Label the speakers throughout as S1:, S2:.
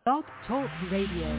S1: Blog Talk Radio.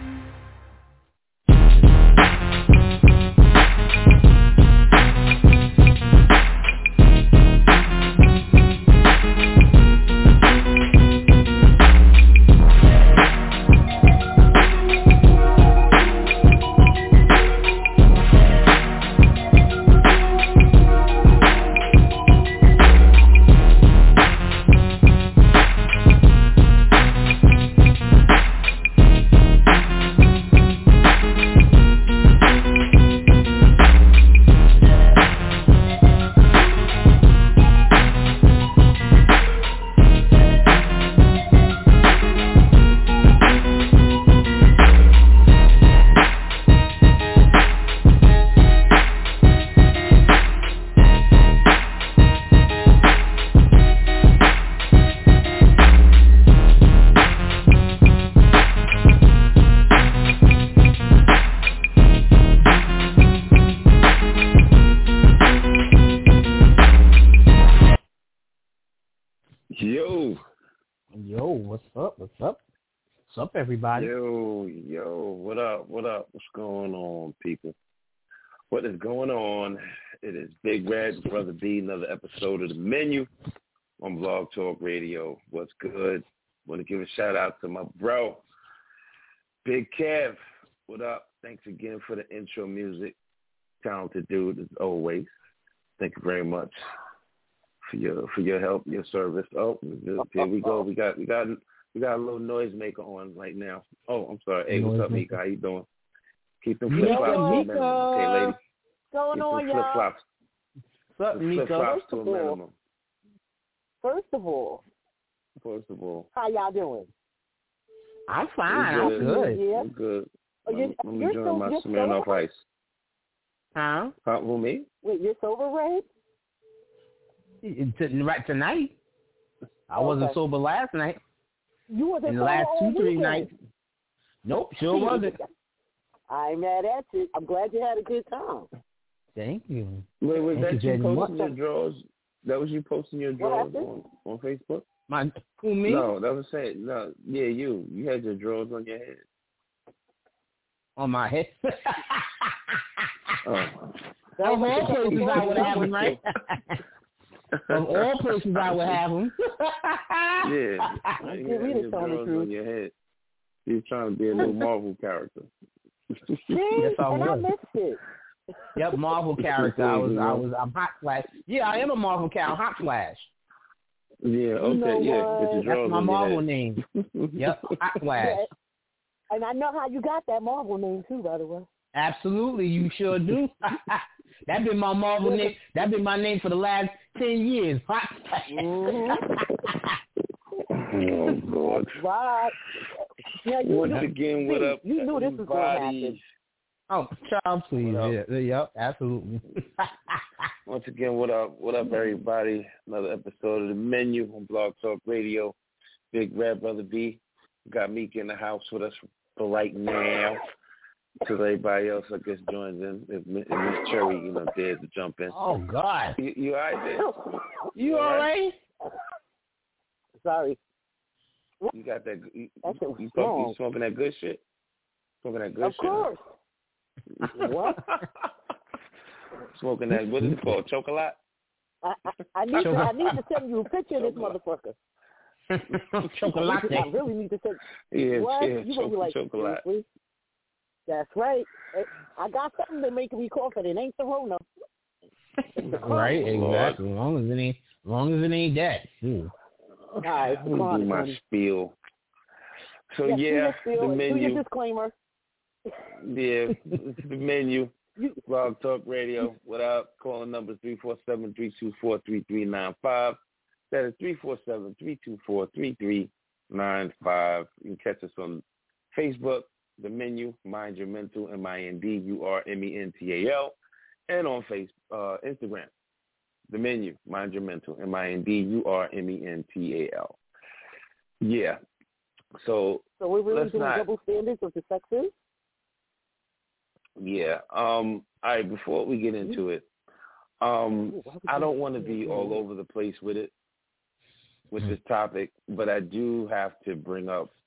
S2: What's up, everybody?
S3: Yo, what up? What's going on, people? What is going on? It is Big Red, Brother B, another episode of The Menu on Blog Talk Radio. What's good? Want to give a shout out to my bro, Big Kev. What up? Thanks again for the intro music. Talented dude as always. Thank you very much for your help, your service. Oh, here we go. We got a little noisemaker on right now. Oh, I'm sorry. Hey, what's up, Mika? How you doing? Keep them flip-flops to a minimum. Okay, lady.
S4: Going on, y'all?
S3: Flip-flops.
S2: What's up, Mika?
S3: Flip-flops to a minimum.
S4: First of all, how y'all doing?
S2: I'm fine. I'm good.
S4: Yeah.
S3: I'm good.
S4: Oh,
S3: I'm enjoying my Smirnoff Ice.
S2: Huh?
S3: Who, me?
S4: Wait, you're sober, Ray?
S2: Right tonight. I wasn't sober last night.
S4: You wasn't
S2: in the last 2-3 nights. Nope, sure wasn't.
S4: I ain't mad at you. I'm glad you had a good time.
S2: Thank you.
S3: Wait, was that you posting your drawers? That was you posting your drawers on Facebook?
S2: Who, me?
S3: No, that was saying, no, yeah, you. You had your drawers on your head.
S2: On my head?
S3: Oh.
S2: Of all places I would have them, right? Of all places I would have them.
S3: Yeah. You had your drawers on your head. You was trying to be a little Marvel character.
S2: Yes, I was.
S4: I missed it.
S2: Yep, Marvel character. I'm Hot Flash. Yeah, I am a Marvel character. Hot Flash.
S3: Yeah, okay, yeah.
S2: That's my Marvel name. Yep, Hot Flash.
S4: Yeah. And I know how you got that Marvel name too, by the way.
S2: Absolutely, you sure do. That's been my Marvel name. That's been my name for the last 10 years. Hot Flash.
S3: Oh, God.
S4: Right. Yeah,
S3: Once again, what up,
S4: you knew this was going to happen.
S2: Oh, child, please. Yeah, yep, absolutely.
S3: Once again, what up, everybody? Another episode of The Menu on Blog Talk Radio. Big Red, Brother B. Got Meek in the house with us for right now. Till everybody else, I guess, joins in. If Miss Cherry, dares to jump in.
S2: Oh, God.
S3: You all right there?
S2: You all right?
S4: Sorry.
S3: You got that? You
S4: strong.
S3: smoking that good shit? Smoking that good
S4: shit? Of course. What?
S3: Smoking that, what is it called? Chocolate?
S4: I need to send you a picture of this motherfucker.
S2: Chocolate.
S4: I really need to send.
S3: Yeah,
S4: what?
S3: Yeah,
S4: you gonna be like,
S3: chocolate.
S4: Seriously? That's right. I got something to make me cough, and it ain't the Rona.
S2: Right, exactly. As long as it ain't that.
S4: All right, come on,
S3: do my spiel. So
S4: the
S3: menu.
S4: Do your disclaimer.
S3: Yeah, the menu. Blog Talk Radio. What up? Calling number 347-324-3395. That is 347-324-3395. You can catch us on Facebook, The Menu, Mind Your Mental, MINDURMENTAL, and on Instagram, The Menu, Mind Your Mental, MINDURMENTAL. Yeah. So
S4: we're really doing double standards of the sexes?
S3: Yeah. All right, before we get into it, I don't want to be all over the place with this topic, but I do have to bring up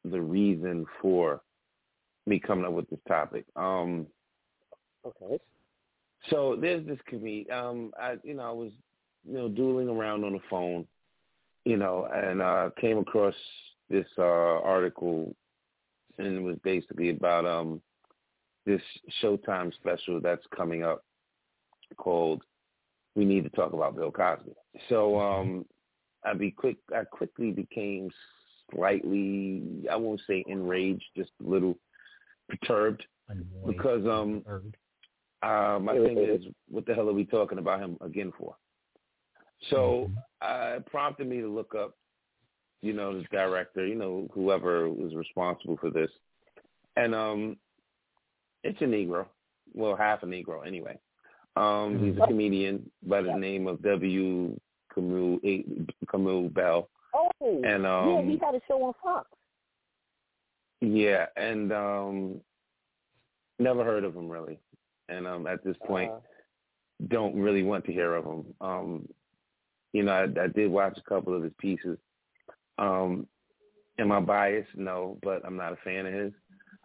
S3: the reason for me coming up with this topic.
S4: Okay.
S3: So there's this comedian. I was doodling around on the phone, and came across this article, and it was basically about this Showtime special that's coming up called "We Need to Talk About Bill Cosby." So I quickly became slightly, I won't say enraged, just a little perturbed, because my thing is, what the hell are we talking about him again for? So it prompted me to look up, the director, whoever was responsible for this. And it's a Negro, well, half a Negro anyway. He's a comedian by the name of W. Kamau Bell.
S4: Oh,
S3: and
S4: yeah, he had a show on Fox.
S3: Yeah, and never heard of him really. And at this point, don't really want to hear of him. I did watch a couple of his pieces. Am I biased? No, but I'm not a fan of his.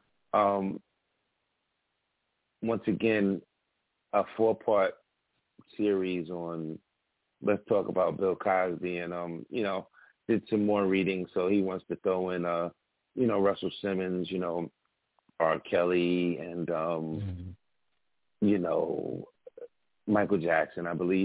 S3: Once again, a 4-part series on Let's Talk About Bill Cosby, and did some more reading. So he wants to throw in Russell Simmons, R. Kelly, and Michael Jackson, I believe.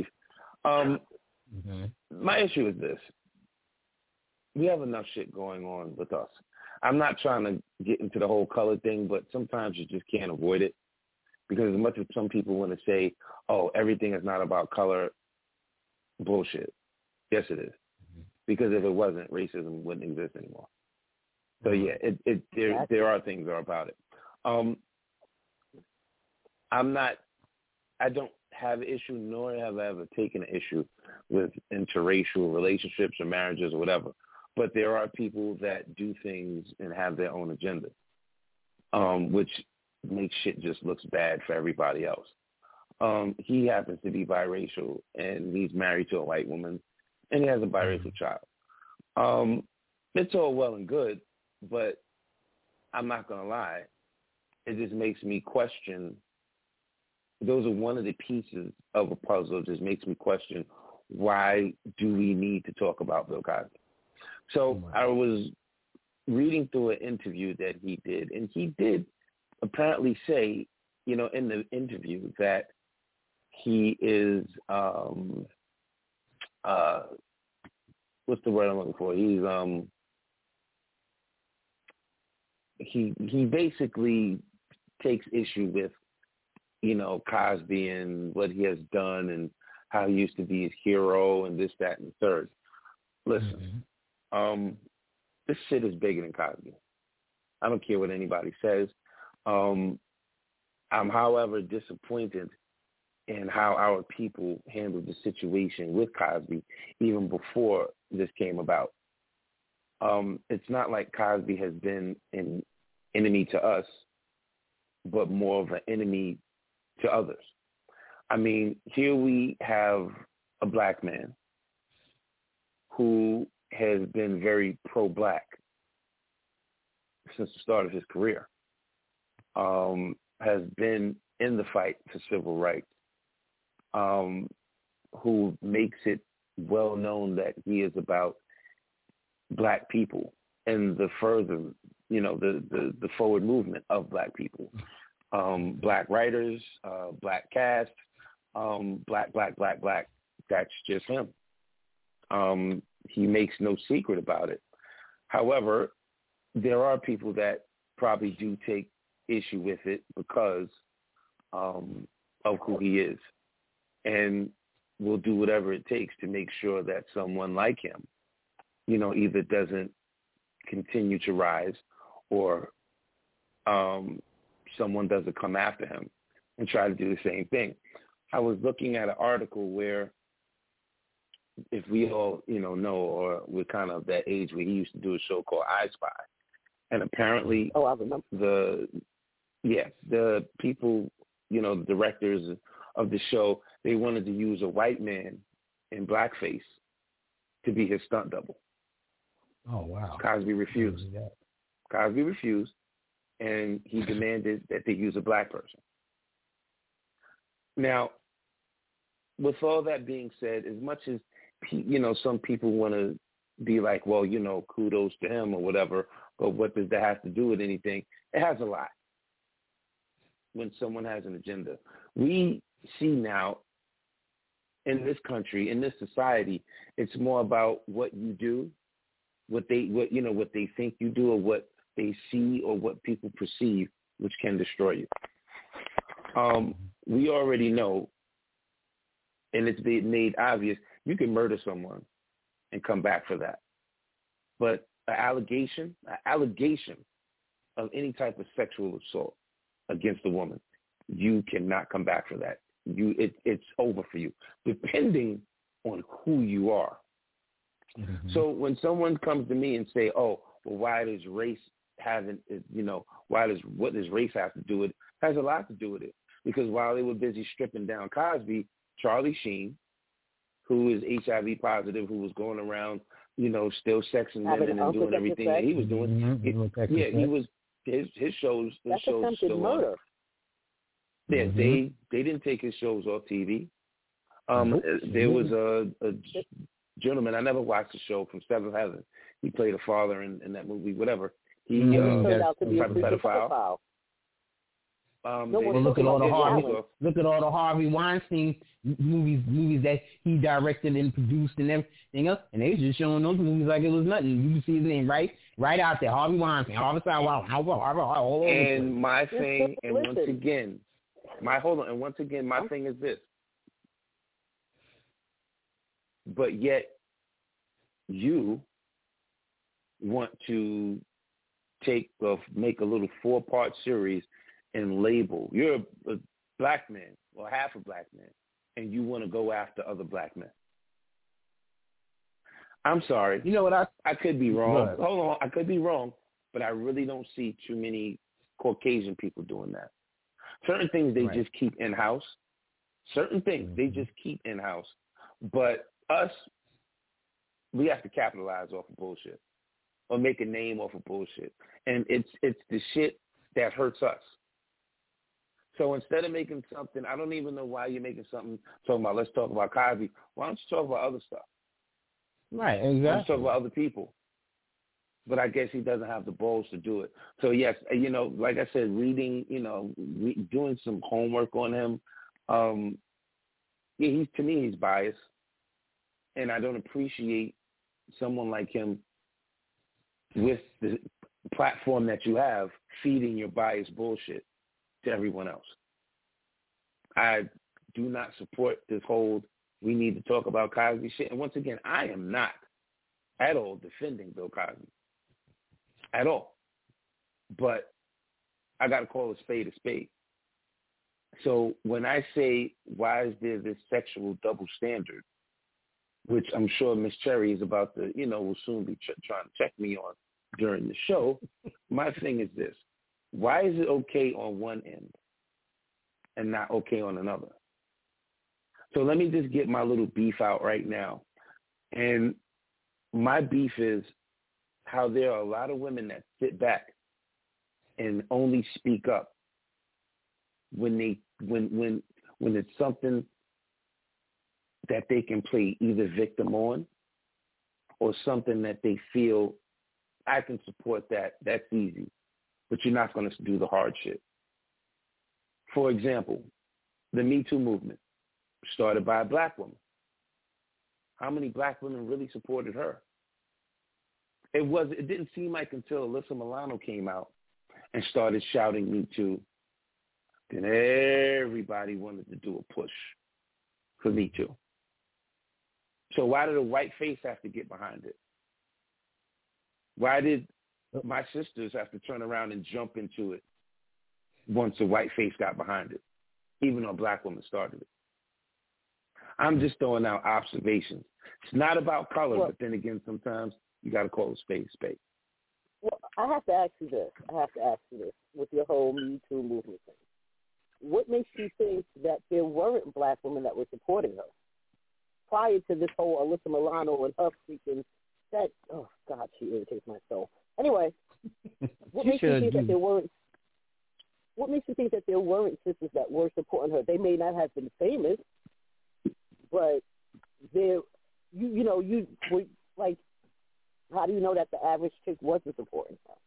S3: My issue is this. We have enough shit going on with us. I'm not trying to get into the whole color thing, but sometimes you just can't avoid it. Because as much as some people want to say, oh, everything is not about color, bullshit. Yes, it is. Because if it wasn't, racism wouldn't exist anymore. So, yeah, there are things that are about it. I don't have an issue, nor have I ever taken an issue with interracial relationships or marriages or whatever. But there are people that do things and have their own agenda, which makes shit just looks bad for everybody else. He happens to be biracial, and he's married to a white woman, and he has a biracial child. It's all well and good, but I'm not going to lie. It just makes me question. Those are one of the pieces of a puzzle. It just makes me question, why do we need to talk about Bill Cosby? So I was reading through an interview that he did, and he did apparently say, in the interview that he is, what's the word I'm looking for? He basically takes issue with, Cosby and what he has done and how he used to be his hero and this, that, and the third. Listen, this shit is bigger than Cosby. I don't care what anybody says. I'm, however, disappointed in how our people handled the situation with Cosby even before this came about. It's not like Cosby has been an enemy to us, but more of an enemy to others. I mean, here we have a black man who has been very pro-black since the start of his career, has been in the fight for civil rights, who makes it well known that he is about black people and the further, the forward movement of black people. Black writers, black cast, black. That's just him. He makes no secret about it. However, there are people that probably do take issue with it because of who he is, and will do whatever it takes to make sure that someone like him, either doesn't continue to rise or someone doesn't come after him and try to do the same thing. I was looking at an article where, if we all, know, or we're kind of that age where he used to do a show called I Spy. And apparently
S4: I remember.
S3: the people, the directors of the show, they wanted to use a white man in blackface to be his stunt double.
S2: Oh, wow.
S3: Cosby refused. Cosby refused, and he demanded that they use a black person. Now, with all that being said, as much as, some people want to be like, well, kudos to him or whatever, but what does that have to do with anything? It has a lot when someone has an agenda. We see now in this country, in this society, it's more about what you do, what they think you do, or what they see, or what people perceive, which can destroy you. We already know, and it's been made obvious, you can murder someone and come back for that. But an allegation of any type of sexual assault against a woman, you cannot come back for that. It's over for you, depending on who you are. Mm-hmm. So when someone comes to me and say, "Oh, well, what does race have to do with it?" It has a lot to do with it, because while they were busy stripping down Cosby, Charlie Sheen, who is HIV positive, who was going around, still sexing women and doing everything that he was doing.
S2: Mm-hmm.
S3: He was his shows. His shows still
S4: murder.
S3: On. Yeah, they didn't take his shows off TV. There was a gentleman, I never watched the show, from Seventh Heaven. He played a father in that movie, whatever. He
S4: turned out to be a
S3: pedophile.
S2: Look at all the Harvey Weinstein movies that he directed and produced and everything else, and they was just showing those movies like it was nothing. You can see his name right out there, Harvey Weinstein, Harvey all over.
S3: And my thing, and once again, my thing is this. But yet, you want to make a little 4-part series and label. You're a black man, or half a black man, and you want to go after other black men. I'm sorry. You know what? I could be wrong. Hold on. I could be wrong, but I really don't see too many Caucasian people doing that. Certain things they just keep in-house. Certain things they just keep in-house. But us, we have to capitalize off of bullshit or make a name off of bullshit. And it's the shit that hurts us. So instead of making something, I don't even know why you're making something talking about, let's talk about Cosby. Why don't you talk about other stuff?
S2: Right, exactly.
S3: Let's talk about other people. But I guess he doesn't have the balls to do it. So, yes, like I said, reading, doing some homework on him, to me, he's biased. And I don't appreciate someone like him with the platform that you have feeding your biased bullshit to everyone else. I do not support this whole we need to talk about Cosby shit. And once again, I am not at all defending Bill Cosby. At all. But I got to call a spade a spade. So when I say, why is there this sexual double standard, which I'm sure Miss Cherry is about to, will soon be trying to check me on during the show, my thing is this. Why is it okay on one end and not okay on another? So let me just get my little beef out right now. And my beef is how there are a lot of women that sit back and only speak up when it's something that they can play either victim on or something that they feel, I can support that. That's easy. But you're not going to do the hard shit. For example, the Me Too movement started by a black woman. How many black women really supported her? It didn't seem like until Alyssa Milano came out and started shouting Me Too, then everybody wanted to do a push for Me Too. So why did a white face have to get behind it? Why did my sisters have to turn around and jump into it once a white face got behind it, even though a black woman started it? I'm just throwing out observations. It's not about color, but then again, sometimes you got to call a spade a spade.
S4: Well, I have to ask you this. With your whole Me Too movement thing. What makes you think that there weren't black women that were supporting her prior to this whole Alyssa Milano and her freaking that? Oh God, she irritates my soul. Anyway, What makes you think that there weren't? What makes you think that there weren't sisters that were supporting her? They may not have been famous, but there, you were like, how do you know that the average chick wasn't supporting her?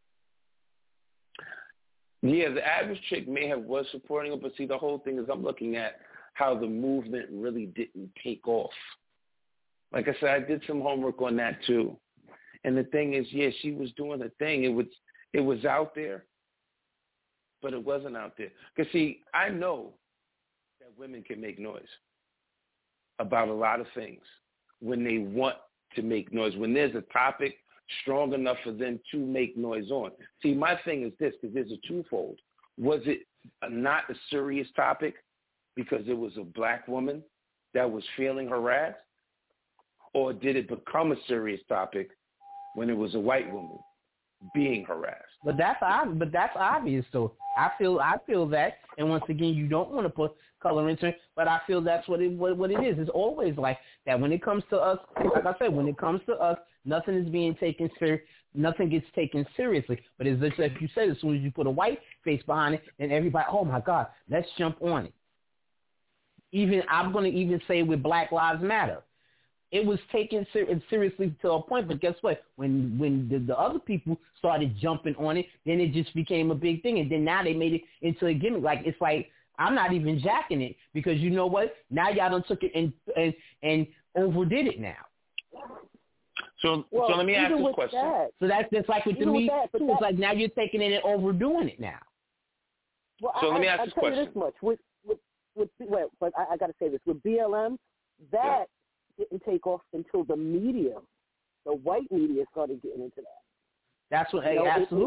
S3: Yeah, the average chick was supporting her, but see, the whole thing is I'm looking at how the movement really didn't take off. Like I said, I did some homework on that too. And the thing is, yeah, she was doing her thing. It was out there, but it wasn't out there. Because, see, I know that women can make noise about a lot of things when they want to make noise, when there's a topic strong enough for them to make noise on. See, my thing is this, because there's a twofold. Was it not a serious topic because it was a black woman that was feeling harassed? Or did it become a serious topic when it was a white woman being harassed?
S2: But that's obvious. So I feel that, and once again, you don't want to put color into it, but I feel that's what it is. It's always like that. When it comes to us, like I said, when it comes to us, nothing is being taken serious. Nothing gets taken seriously. But as you said, as soon as you put a white face behind it, then everybody, oh my God, let's jump on it. I'm going to even say with Black Lives Matter. It was taken seriously to a point, but guess what? When the other people started jumping on it, then it just became a big thing, and then now they made it into a gimmick. Like, it's like, I'm not even jacking it, because you know what? Now y'all done took it and overdid it now.
S3: So let me ask this question.
S2: So that's just like with the meat. It's like now you're taking it and overdoing it now.
S4: Well,
S3: so let me ask this question.
S4: I'll tell you this much. But I got to say this. With BLM, that didn't take off until the white media started getting into that.
S2: That's what, absolutely.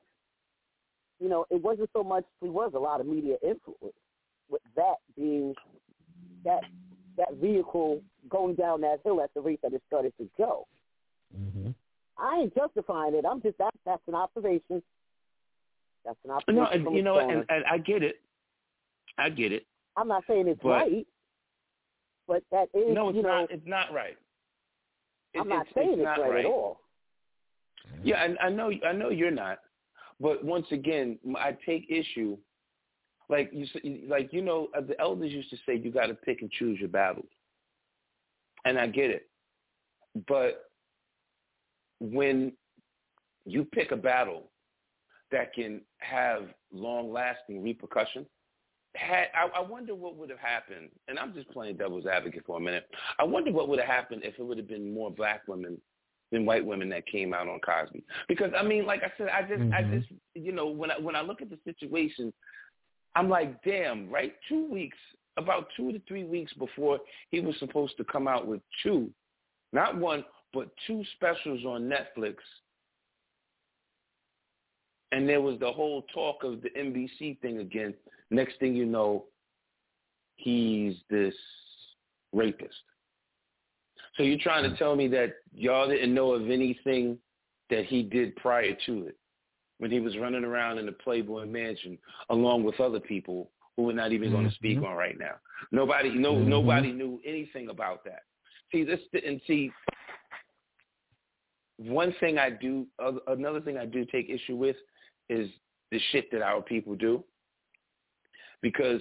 S4: It wasn't so much, there was a lot of media influence with that being, that vehicle going down that hill at the rate that it started to go.
S2: Mm-hmm.
S4: I ain't justifying it. I'm just, that's an observation. That's an observation.
S3: No, and I get it.
S4: I'm not saying it's right. But that is,
S3: no, it's not right.
S4: I'm not saying it's right at all.
S3: Yeah, I know you're not. But once again, I take issue. Like the elders used to say, you got to pick and choose your battles, and I get it. But when you pick a battle that can have long-lasting repercussions, I wonder what would have happened, and I'm just playing devil's advocate for a minute. I wonder what would have happened if it would have been more black women than white women that came out on Cosby. Because I mean, like I said, I just when I look at the situation, I'm like, damn, right? About 2 to 3 weeks before he was supposed to come out with not one, but 2 specials on Netflix. And there was the whole talk of the NBC thing again. Next thing you know, he's this rapist. So you're trying to tell me that y'all didn't know of anything that he did prior to it, when he was running around in the Playboy Mansion along with other people who we're not even going to speak on right now. Nobody knew anything about that. Another thing I do take issue with is the shit that our people do, because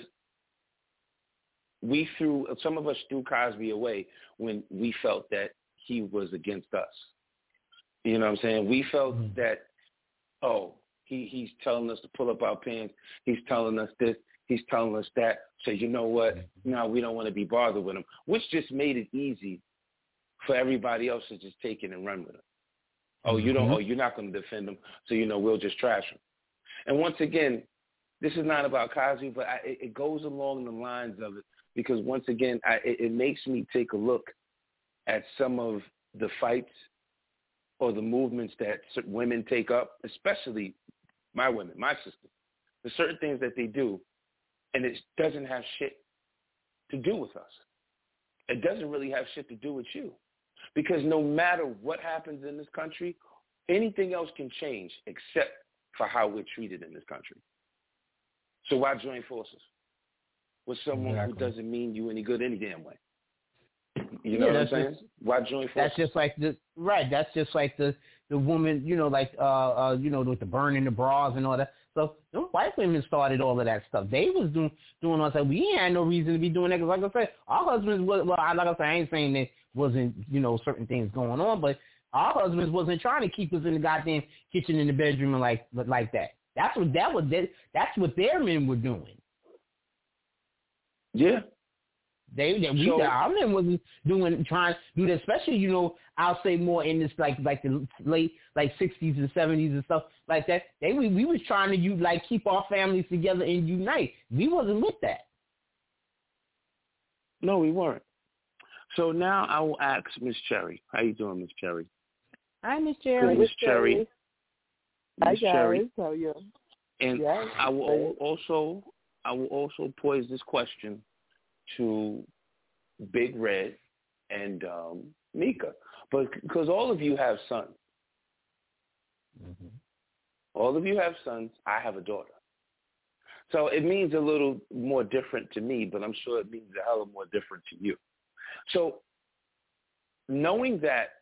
S3: some of us threw Cosby away when we felt that he was against us. You know what I'm saying? We felt that, he's telling us to pull up our pants. He's telling us this. He's telling us that. So you know what? No, we don't want to be bothered with him, which just made it easy for everybody else to just take it and run with him. You're not going to defend him, so we'll just trash him. And once again, this is not about Cosby, but it goes along the lines of it, because once again, it makes me take a look at some of the fights or the movements that women take up, especially my women, my sisters. There's certain things that they do, and it doesn't have shit to do with us. It doesn't really have shit to do with you. Because no matter what happens in this country, anything else can change except for how we're treated in this country. So why join forces with someone who doesn't mean you any good any damn way? You know what I'm saying? Why join forces?
S2: That's just like the the woman, with the burning the bras and all that. So the white women started all of that stuff. They was doing all that. We ain't had no reason to be doing that because, like I said, our husbands was, like I said, I ain't saying there wasn't, certain things going on, but our husbands wasn't trying to keep us in the goddamn kitchen in the bedroom and like that. That's what their men were doing.
S3: Yeah.
S2: Our men wasn't trying to do that, especially, I'll say more in this like the late 60s and 70s and stuff like that. We was trying to keep our families together and unite. We wasn't with that.
S3: No, we weren't. So now I will ask Miss Cherry. How you doing, Miss Cherry?
S2: Hi, Miss Cherry.
S3: Miss Cherry.
S4: Hi,
S3: Miss Cherry.
S4: How are you?
S3: And
S4: yes,
S3: I will also pose this question to Big Red and Mika, but because all of you have sons.
S2: Mm-hmm.
S3: All of you have sons. I have a daughter. So it means a little more different to me, but I'm sure it means a hell of more different to you. So knowing that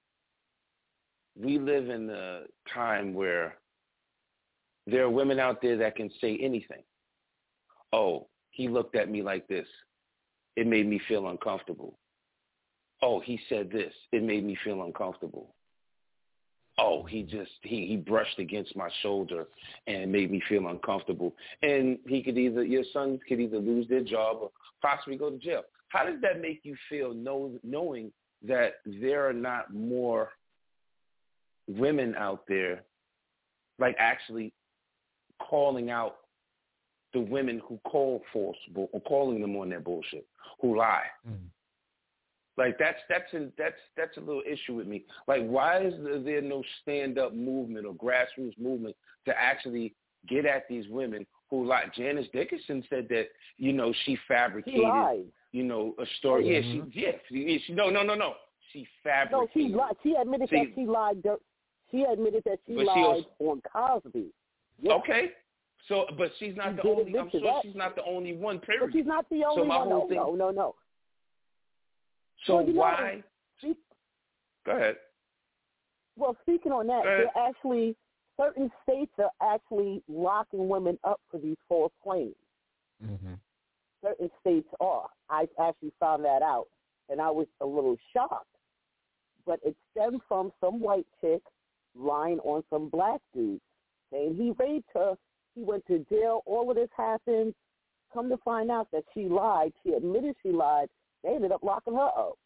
S3: we live in a time where there are women out there that can say anything. Oh, he looked at me like this. It made me feel uncomfortable. Oh, he said this. It made me feel uncomfortable. Oh, he brushed against my shoulder and made me feel uncomfortable. And your sons could either lose their job or possibly go to jail. How does that make you feel knowing that there are not more women out there like actually calling out the women who call false or calling them on their bullshit, who lie? Mm-hmm. Like that's a little issue with me. Like, why is there no stand-up movement or grassroots movement to actually get at these women who lie? Janice Dickinson said that she fabricated a story.
S4: Mm-hmm.
S3: No. She fabricated.
S4: No, she lied. She admitted that she lied. She admitted that she lied on Cosby. Yeah.
S3: Okay. So, but she's not the only. I'm sure she's not the only one. Period.
S4: But she's not the only one. No.
S3: So why? Go ahead.
S4: Well, speaking on that, they're actually certain states are actually locking women up for these false claims.
S2: Mm-hmm.
S4: Certain states are. I actually found that out, and I was a little shocked. But it stemmed from some white chick lying on some black dude, saying he raped her. He went to jail. All of this happened. Come to find out that she lied. She admitted she lied. They ended up locking her up.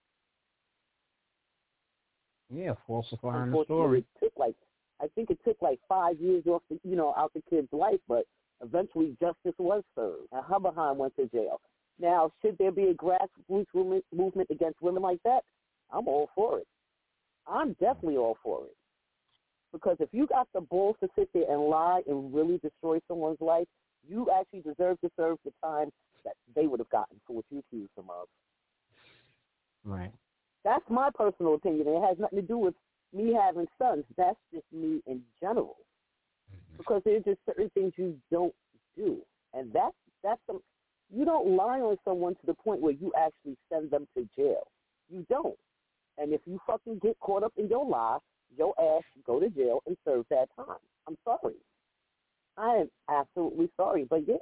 S2: Yeah, falsifying the story.
S4: I think it took like 5 years off out the kid's life, but eventually justice was served, and her behind went to jail. Now, should there be a grassroots movement against women like that? I'm all for it. I'm definitely all for it. Because if you got the balls to sit there and lie and really destroy someone's life, you actually deserve to serve the time that they would have gotten for what you accused them of.
S2: Right.
S4: That's my personal opinion. It has nothing to do with me having sons. That's just me in general. Mm-hmm. Because there's just certain things you don't do. And you don't lie on someone to the point where you actually send them to jail. You don't. And if you fucking get caught up in your lie, your ass go to jail and serve that time. I'm sorry. I am absolutely sorry, but yes.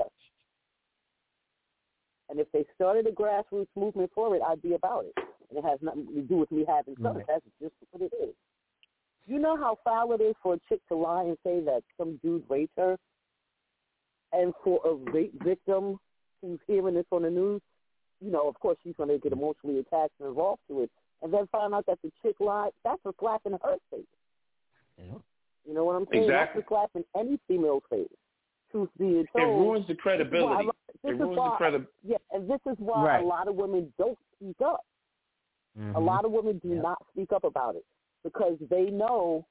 S4: And if they started a grassroots movement for it, I'd be about it. And it has nothing to do with me having sons. That's just what it is. You know how foul it is for a chick to lie and say that some dude raped her? And for a rape victim who's hearing this on the news, of course she's going to get emotionally attached and involved to it. And then find out that the chick lied, that's a slap in her face.
S2: Yeah.
S4: You know what I'm saying?
S3: Exactly.
S4: That's a slap in any female's face. Truth being told.
S3: It ruins the credibility.
S4: Yeah, and this is why a lot of women don't speak up. Mm-hmm. A lot of women do not speak up about it because they know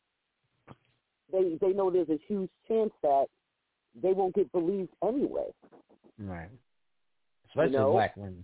S4: there's a huge chance that they won't get believed anyway.
S2: Right. Especially black women.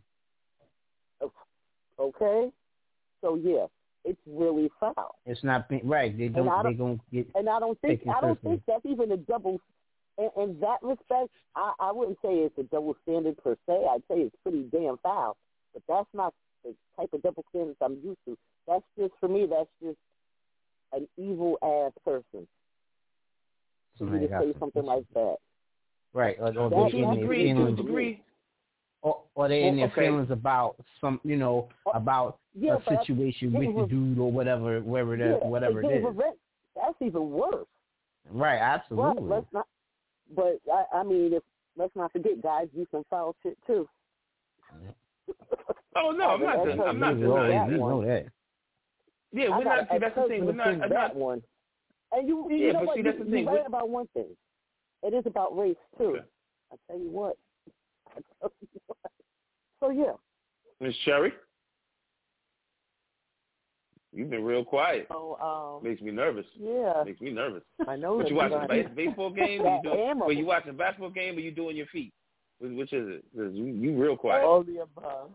S4: Okay? So, yeah, it's really foul.
S2: It's not right. They don't get.
S4: And I don't think that's even a double. In that respect, I wouldn't say it's a double standard per se. I'd say it's pretty damn foul. But that's not the type of double standards I'm used to. That's just, for me, that's just an evil ass person for you to say something like that.
S2: Right, or
S3: to
S2: they're
S3: a
S2: in their
S3: degree,
S2: feelings, or they're in their feelings about some, about a situation with the dude or whatever it is.
S4: That's even worse.
S2: Right, absolutely.
S4: But let's not. But I mean, let's not forget, guys do some foul shit too.
S3: Oh no, I'm not denying that one. Yeah, we're not. See, that's the thing. We're not that
S4: one. And you know what? That's the thing. You're right about one thing. It is about race too. Okay. I tell you what. So yeah.
S3: Miss Cherry, you've been real quiet.
S4: Oh,
S3: makes me nervous.
S4: Yeah.
S3: Makes me nervous.
S4: I know.
S3: But you watching a baseball game? Or you watching a basketball game? Or you doing your feet? Which is it? You real quiet.
S4: All the above.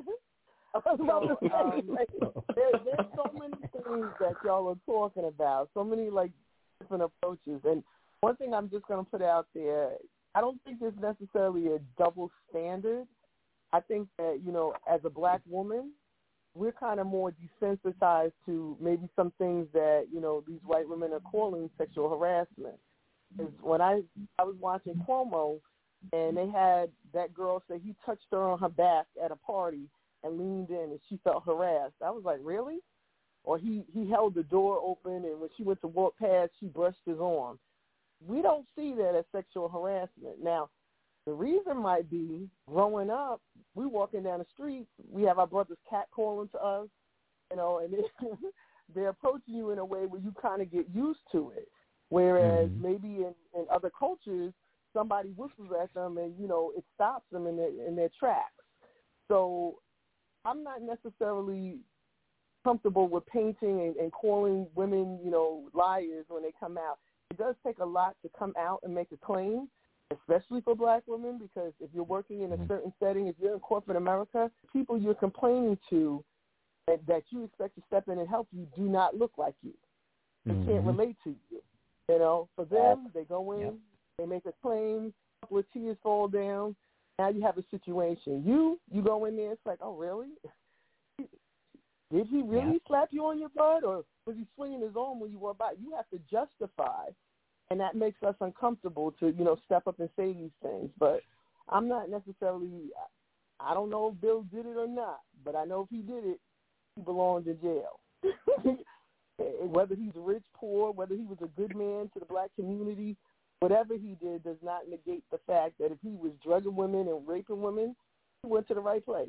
S4: There's so many things that y'all are talking about. So many different approaches. And one thing I'm just going to put out there, I don't think there's necessarily a double standard. I think that, as a black woman, we're kind of more desensitized to maybe some things that, these white women are calling sexual harassment. Because when I was watching Cuomo, and they had that girl say he touched her on her back at a party and leaned in and she felt harassed. I was like, really? Or he held the door open and when she went to walk past, she brushed his arm. We don't see that as sexual harassment. Now, the reason might be growing up, we walking down the street, we have our brothers catcalling to us, and they're approaching you in a way where you kind of get used to it. Whereas maybe in other cultures, somebody whistles at them and, it stops them in their tracks. So I'm not necessarily comfortable with painting and calling women, liars when they come out. It does take a lot to come out and make a claim, especially for black women, because if you're working in a certain setting, if you're in corporate America, people you're complaining to that you expect to step in and help you do not look like you. They can't relate to you. For them, they go in, they make a claim, a couple of tears fall down, now you have a situation. You go in there, it's like, oh, really? Did he really slap you on your butt, or was he swinging his arm when you walked by? You have to justify, and that makes us uncomfortable to, step up and say these things. But I'm not necessarily, I don't know if Bill did it or not, but I know if he did it, he belongs in jail. Whether he's rich, poor, whether he was a good man to the black community, whatever he did does not negate the fact that if he was drugging women and raping women, he went to the right place.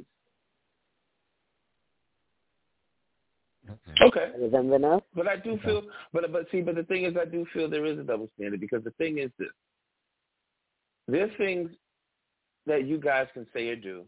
S3: Okay. But I do feel, but the thing is, I do feel there is a double standard, because the thing is this: there's things that you guys can say or do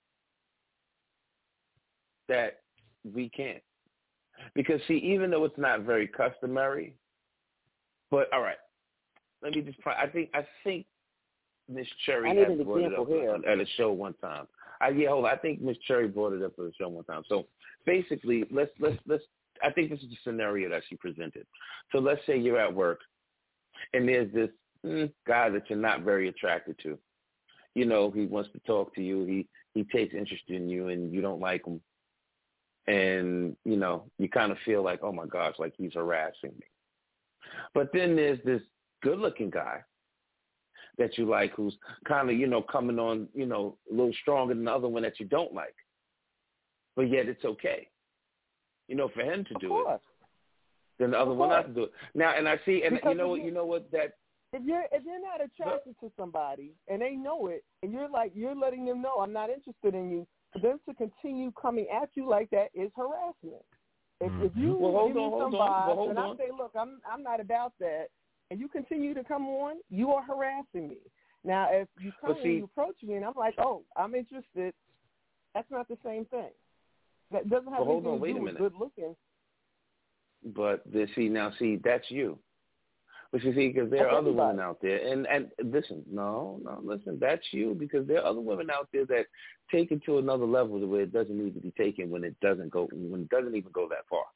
S3: that we can't, because even though it's not very customary, but all right, let me just. I think Miss Cherry had brought it up at a show one time. I think Miss Cherry brought it up at a show one time. So basically, let's. I think this is the scenario that she presented. So let's say you're at work, and there's this guy that you're not very attracted to. He wants to talk to you. He takes interest in you, and you don't like him. And you kind of feel like, oh my gosh, like he's harassing me. But then there's this good-looking guy that you like, who's kind of, coming on, a little stronger than the other one that you don't like. But yet it's okay, for him to do it. Then the other one not to do it. Now, and I see, and you know what, that
S4: if you're not attracted to somebody and they know it, and you're letting them know I'm not interested in you, for them to continue coming at you like that is harassment. If you give me some vibes and I say, look, I'm not about that, and you continue to come on, you are harassing me. Now, if you come and you approach me and I'm like, oh, I'm interested, that's not the same thing. That doesn't have anything to do with good looking.
S3: But that's you. But you see, because there are other women out there, and listen, listen, that's you, because there are other women out there that take it to another level where it doesn't need to be taken when it doesn't even go that far.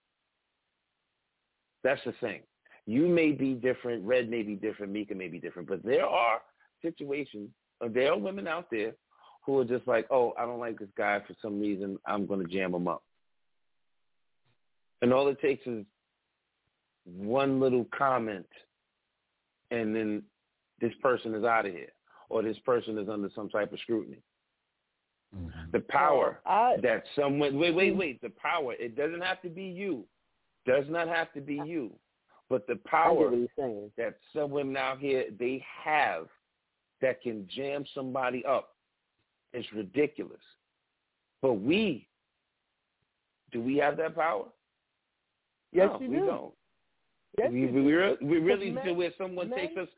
S3: That's the thing. You may be different, Red may be different, Mika may be different, but there are situations, there are women out there who are just like, oh, I don't like this guy for some reason, I'm going to jam him up. And all it takes is one little comment, and then this person is out of here, or this person is under some type of scrutiny. Mm-hmm. The power that someone, wait, the power, it doesn't have to be you. Does not have to be you. But the power that some women out here, they have that can jam somebody up is ridiculous. But do we have that power?
S4: Yes,
S3: no,
S4: you
S3: we
S4: do.
S3: Don't.
S4: Yes,
S3: we really to where someone takes us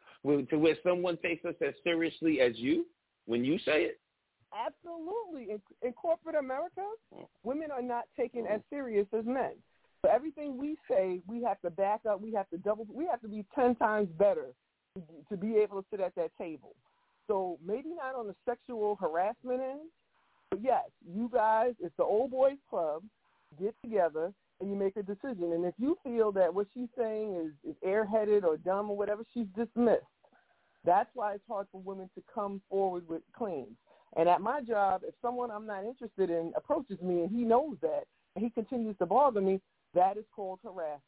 S3: as seriously as you when you say it.
S1: Absolutely. In corporate America, women are not taken as serious as men. So everything we say, we have to back up. We have to be 10 times better to be able to sit at that table. So maybe not on the sexual harassment end, but yes, you guys, it's the old boys club, get together and you make a decision. And if you feel that what she's saying is airheaded or dumb or whatever, she's dismissed. That's why it's hard for women to come forward with claims. And at my job, if someone I'm not interested in approaches me and he knows that and he continues to bother me, that is called harassment.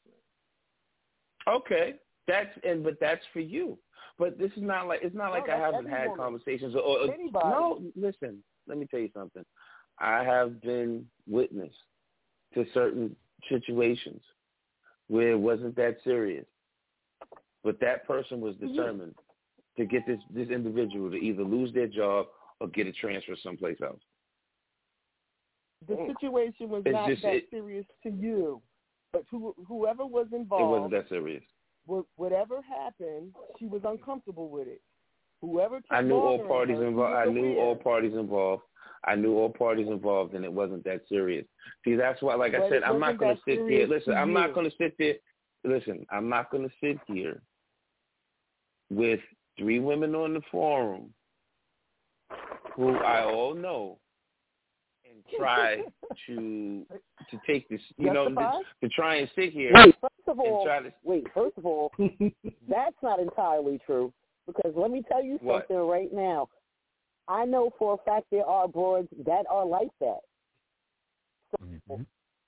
S3: Okay, but that's for you. But this is not like I haven't had conversations or
S1: anybody.
S3: No, listen. Let me tell you something. I have been witness to certain situations where it wasn't that serious, but that person was determined to get this individual to either lose their job or get a transfer someplace else.
S1: The situation was not that serious to you, but whoever was involved.
S3: It wasn't that serious.
S1: Whatever happened, she was uncomfortable with it. Whoever.
S3: I knew all parties involved. I knew all parties involved, and it wasn't that serious. See, that's why, like I said, I'm not going to sit here. Listen, I'm not going to sit there. Listen, I'm not going to sit here with 3 women on the forum who I all know and try to take this, to try and sit here.
S4: First of all, that's not entirely true. Because let me tell you something right now. I know for a fact there are broads that are like that. So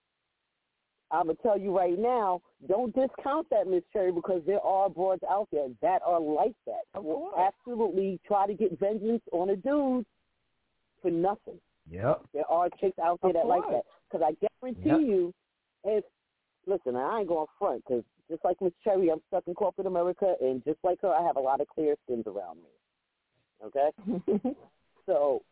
S4: I'm going to tell you right now, don't discount that, Miss Cherry, because there are broads out there that are like that. Will absolutely try to get vengeance on a dude for nothing.
S2: Yep.
S4: There are chicks out there that like that. Because I guarantee you, listen, I ain't going front, because just like Miss Cherry, I'm stuck in corporate America, and just like her, I have a lot of clear skins around me. Okay? So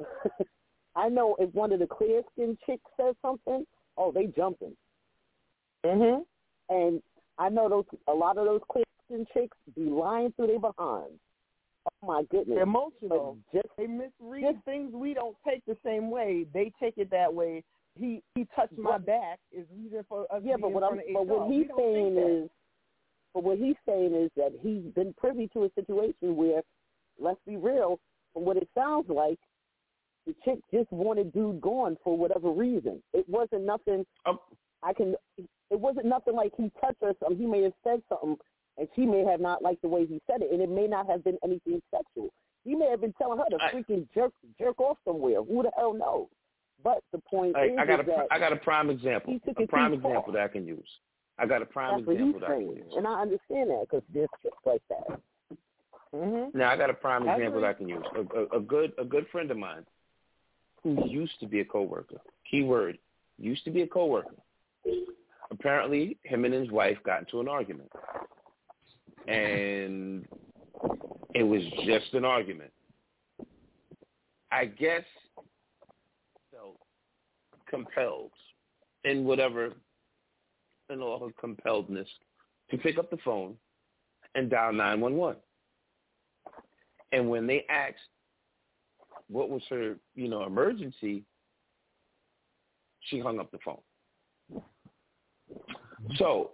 S4: I know if one of the clear skin chicks says something, they jumping.
S1: Mhm.
S4: And I know a lot of those clear skin chicks be lying through their behinds. Oh my goodness.
S1: They're emotional. They misread things we don't take the same way. They take it that way. He touched my back is reason for us.
S4: Yeah, but what he's saying is that he's been privy to a situation where, let's be real, from what it sounds like, the chick just wanted dude gone for whatever reason. It wasn't nothing. It wasn't nothing like he touched her. He may have said something, and she may have not liked the way he said it, and it may not have been anything sexual. He may have been telling her to freaking jerk off somewhere. Who the hell knows? But the point is that
S3: I got a prime example. A prime example that I can use. I got a prime example that I can use.
S4: And I understand that because there's chicks like that.
S1: Mm-hmm.
S3: Now I got a prime example that I can use. A good friend of mine who used to be a coworker. Keyword: used to be a coworker. Apparently, him and his wife got into an argument, and it was just an argument. I guess felt compelled in all her compelledness to pick up the phone and dial 911. And when they asked what was her, emergency, she hung up the phone. So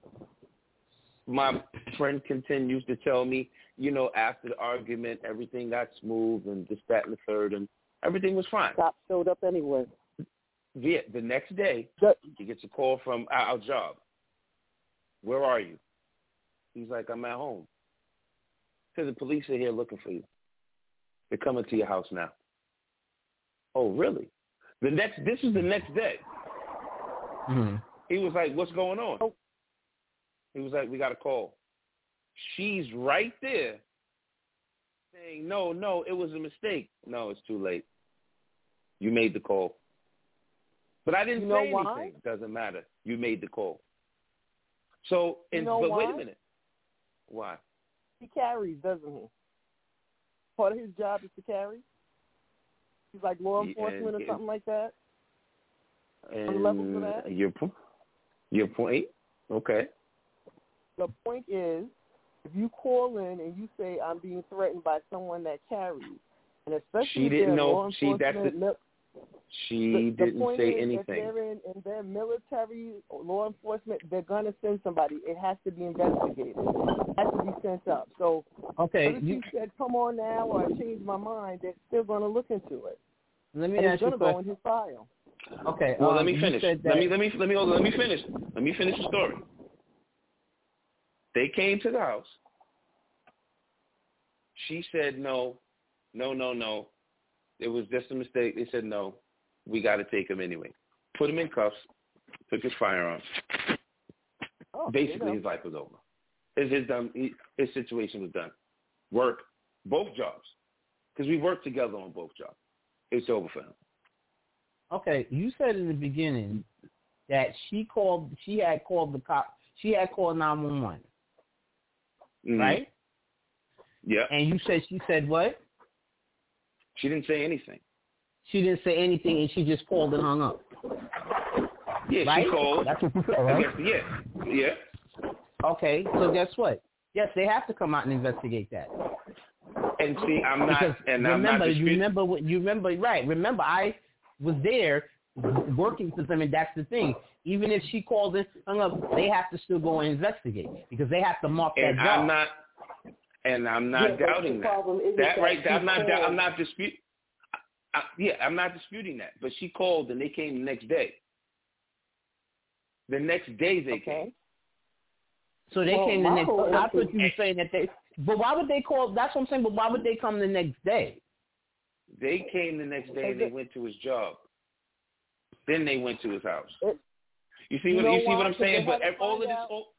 S3: my friend continues to tell me, after the argument, everything got smooth and this, that, and the third, and everything was fine.
S4: Cop showed up anyway.
S3: Yeah, the next day, he gets a call from our job. Where are you? He's like, I'm at home. Says the police are here looking for you. They're coming to your house now. Oh, really? This is the next day.
S2: Mm-hmm.
S3: He was like, what's going on? He was like, we got a call. She's right there saying, no, it was a mistake. No, it's too late. You made the call. But I didn't say anything.
S1: Why?
S3: Doesn't matter. You made the call. So,
S1: but
S3: wait a minute. Why?
S1: He carries, doesn't he? Part of his job is to carry. He's like law enforcement or something like that.
S3: And
S1: on the level for that.
S3: Your point? Okay.
S1: The point is, if you call in and you say, I'm being threatened by someone that carries, and especially
S3: she didn't know.
S1: Law enforcement,
S3: she didn't say anything.
S1: If they're in their military or law enforcement, they're going to send somebody. It has to be investigated. It has to be sent up. So,
S2: okay,
S1: if you said, come on now, or I changed my mind, they're still going to look into it.
S2: Let me ask you a question.
S1: It's going to go in his file.
S2: Okay.
S3: Well, let me finish. Let me finish. Let me finish the story. They came to the house. She said, no. It was just a mistake. They said, no, we got to take him anyway. Put him in cuffs, took his firearms. Basically, his life was over. His situation was done. Work, both jobs, because we worked together on both jobs. It's over for him.
S2: Okay, you said in the beginning that she had called the cop. She had called 911.
S3: Mm-hmm.
S2: Right?
S3: Yeah.
S2: And you said she said what?
S3: She didn't say anything.
S2: She didn't say anything, and she just called and hung up.
S3: Yeah,
S2: right?
S3: She called.
S2: That's what you said, right?
S3: Yeah.
S2: Okay, so guess what? Yes, they have to come out and investigate that.
S3: And see, I'm not.
S2: Because
S3: and
S2: remember,
S3: I'm not
S2: right? Remember, I was there working for them, and that's the thing. Even if she called and hung up, they have to still go and investigate because they have to mark that job.
S3: I'm not doubting that. I'm not disputing. I'm not disputing that. But she called and they came the next day. The next day they came.
S2: So they came the next day. I thought you were saying that they. But why would they call? That's what I'm saying. But why would they come the next day?
S3: They came the next day and they went to his job. Then they went to his house. You see what I'm saying? But all of this.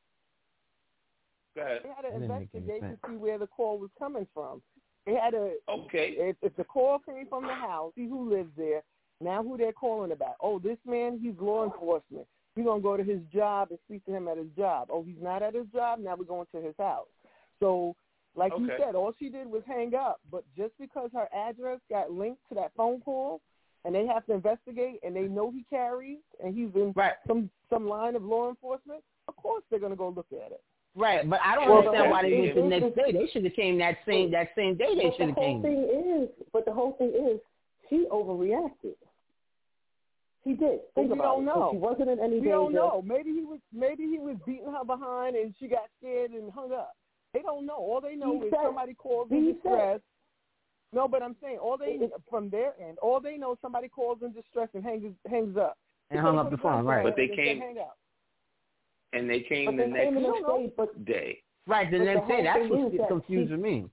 S3: Go ahead.
S1: They had to investigate to see where the call was coming from. They had to.
S3: Okay.
S1: If the call came from the house, see who lives there. Now who they're calling about? Oh, this man, he's law enforcement. We're going to go to his job and speak to him at his job. Oh, he's not at his job? Now we're going to his house. So, like you said, all she did was hang up. But just because her address got linked to that phone call, and they have to investigate, and they know he carries, and he's in some line of law enforcement, of course they're going to go look at it.
S2: Right, but I don't understand why they went the next day. They should have came that same day. They should have came.
S4: But the whole thing is, she overreacted. She did. Think
S1: we
S4: about
S1: don't
S4: it.
S1: know.
S4: She wasn't in any danger.
S1: We don't know. Maybe he was beating her behind, and she got scared and hung up. They don't know. All they know is somebody calls in distress. No, but I'm saying from their end, all they know somebody calls in distress and hangs up.
S2: And hung up the phone, right?
S3: But they came. And they came the next day.
S2: Right, the next day. That's what's confusing me.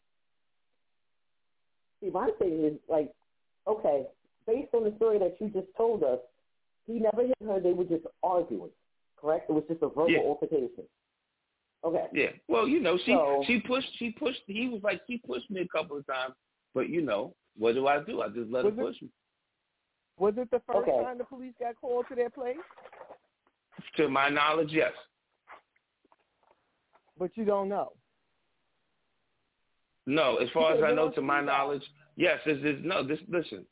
S4: See, my thing is, like, okay, based on the story that you just told us, he never hit her. They were just arguing, correct? It was just a verbal altercation. Okay.
S3: Yeah. Well, she pushed. He was like, she pushed me a couple of times. But, what do? I just let her push me.
S1: Was it the first time the police got called to their place?
S3: To my knowledge, yes.
S1: But you don't know.
S3: No, as far as I know, to my knowledge, yes. Listen,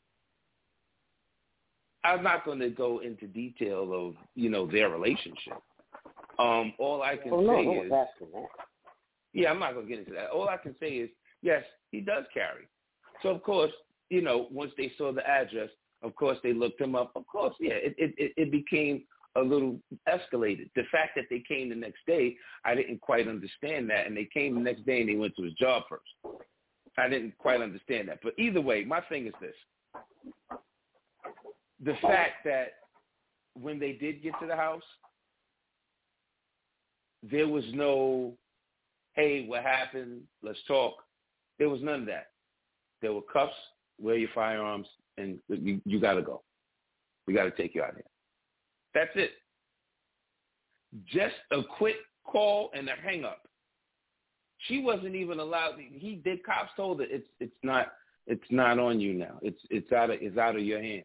S3: I'm not going to go into detail of their relationship. All I can say is, I'm not going to get into that. All I can say is, yes, he does carry. So of course, once they saw the address, of course they looked him up. Of course, it became a little escalated. The fact that they came the next day, I didn't quite understand that. And they came the next day and they went to his job first. I didn't quite understand that. But either way, my thing is this. The fact that when they did get to the house, there was no, hey, what happened? Let's talk. There was none of that. There were cuffs, wear your firearms, and you got to go. We got to take you out of here. That's it. Just a quick call and a hang up. She wasn't even allowed. Cops told her it's not on you now. It's out of your hand.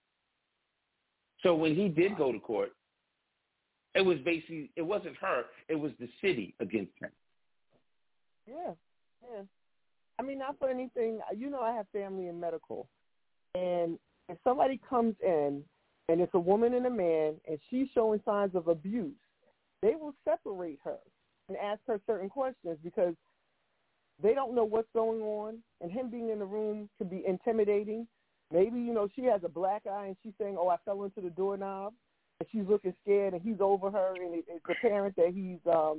S3: So when he did go to court, it wasn't her. It was the city against him.
S1: Yeah. I mean, not for anything. I have family in medical, and if somebody comes in and it's a woman and a man, and she's showing signs of abuse, they will separate her and ask her certain questions because they don't know what's going on, and him being in the room could be intimidating. Maybe, she has a black eye and she's saying, I fell into the doorknob, and she's looking scared, and he's over her, and it's apparent that he's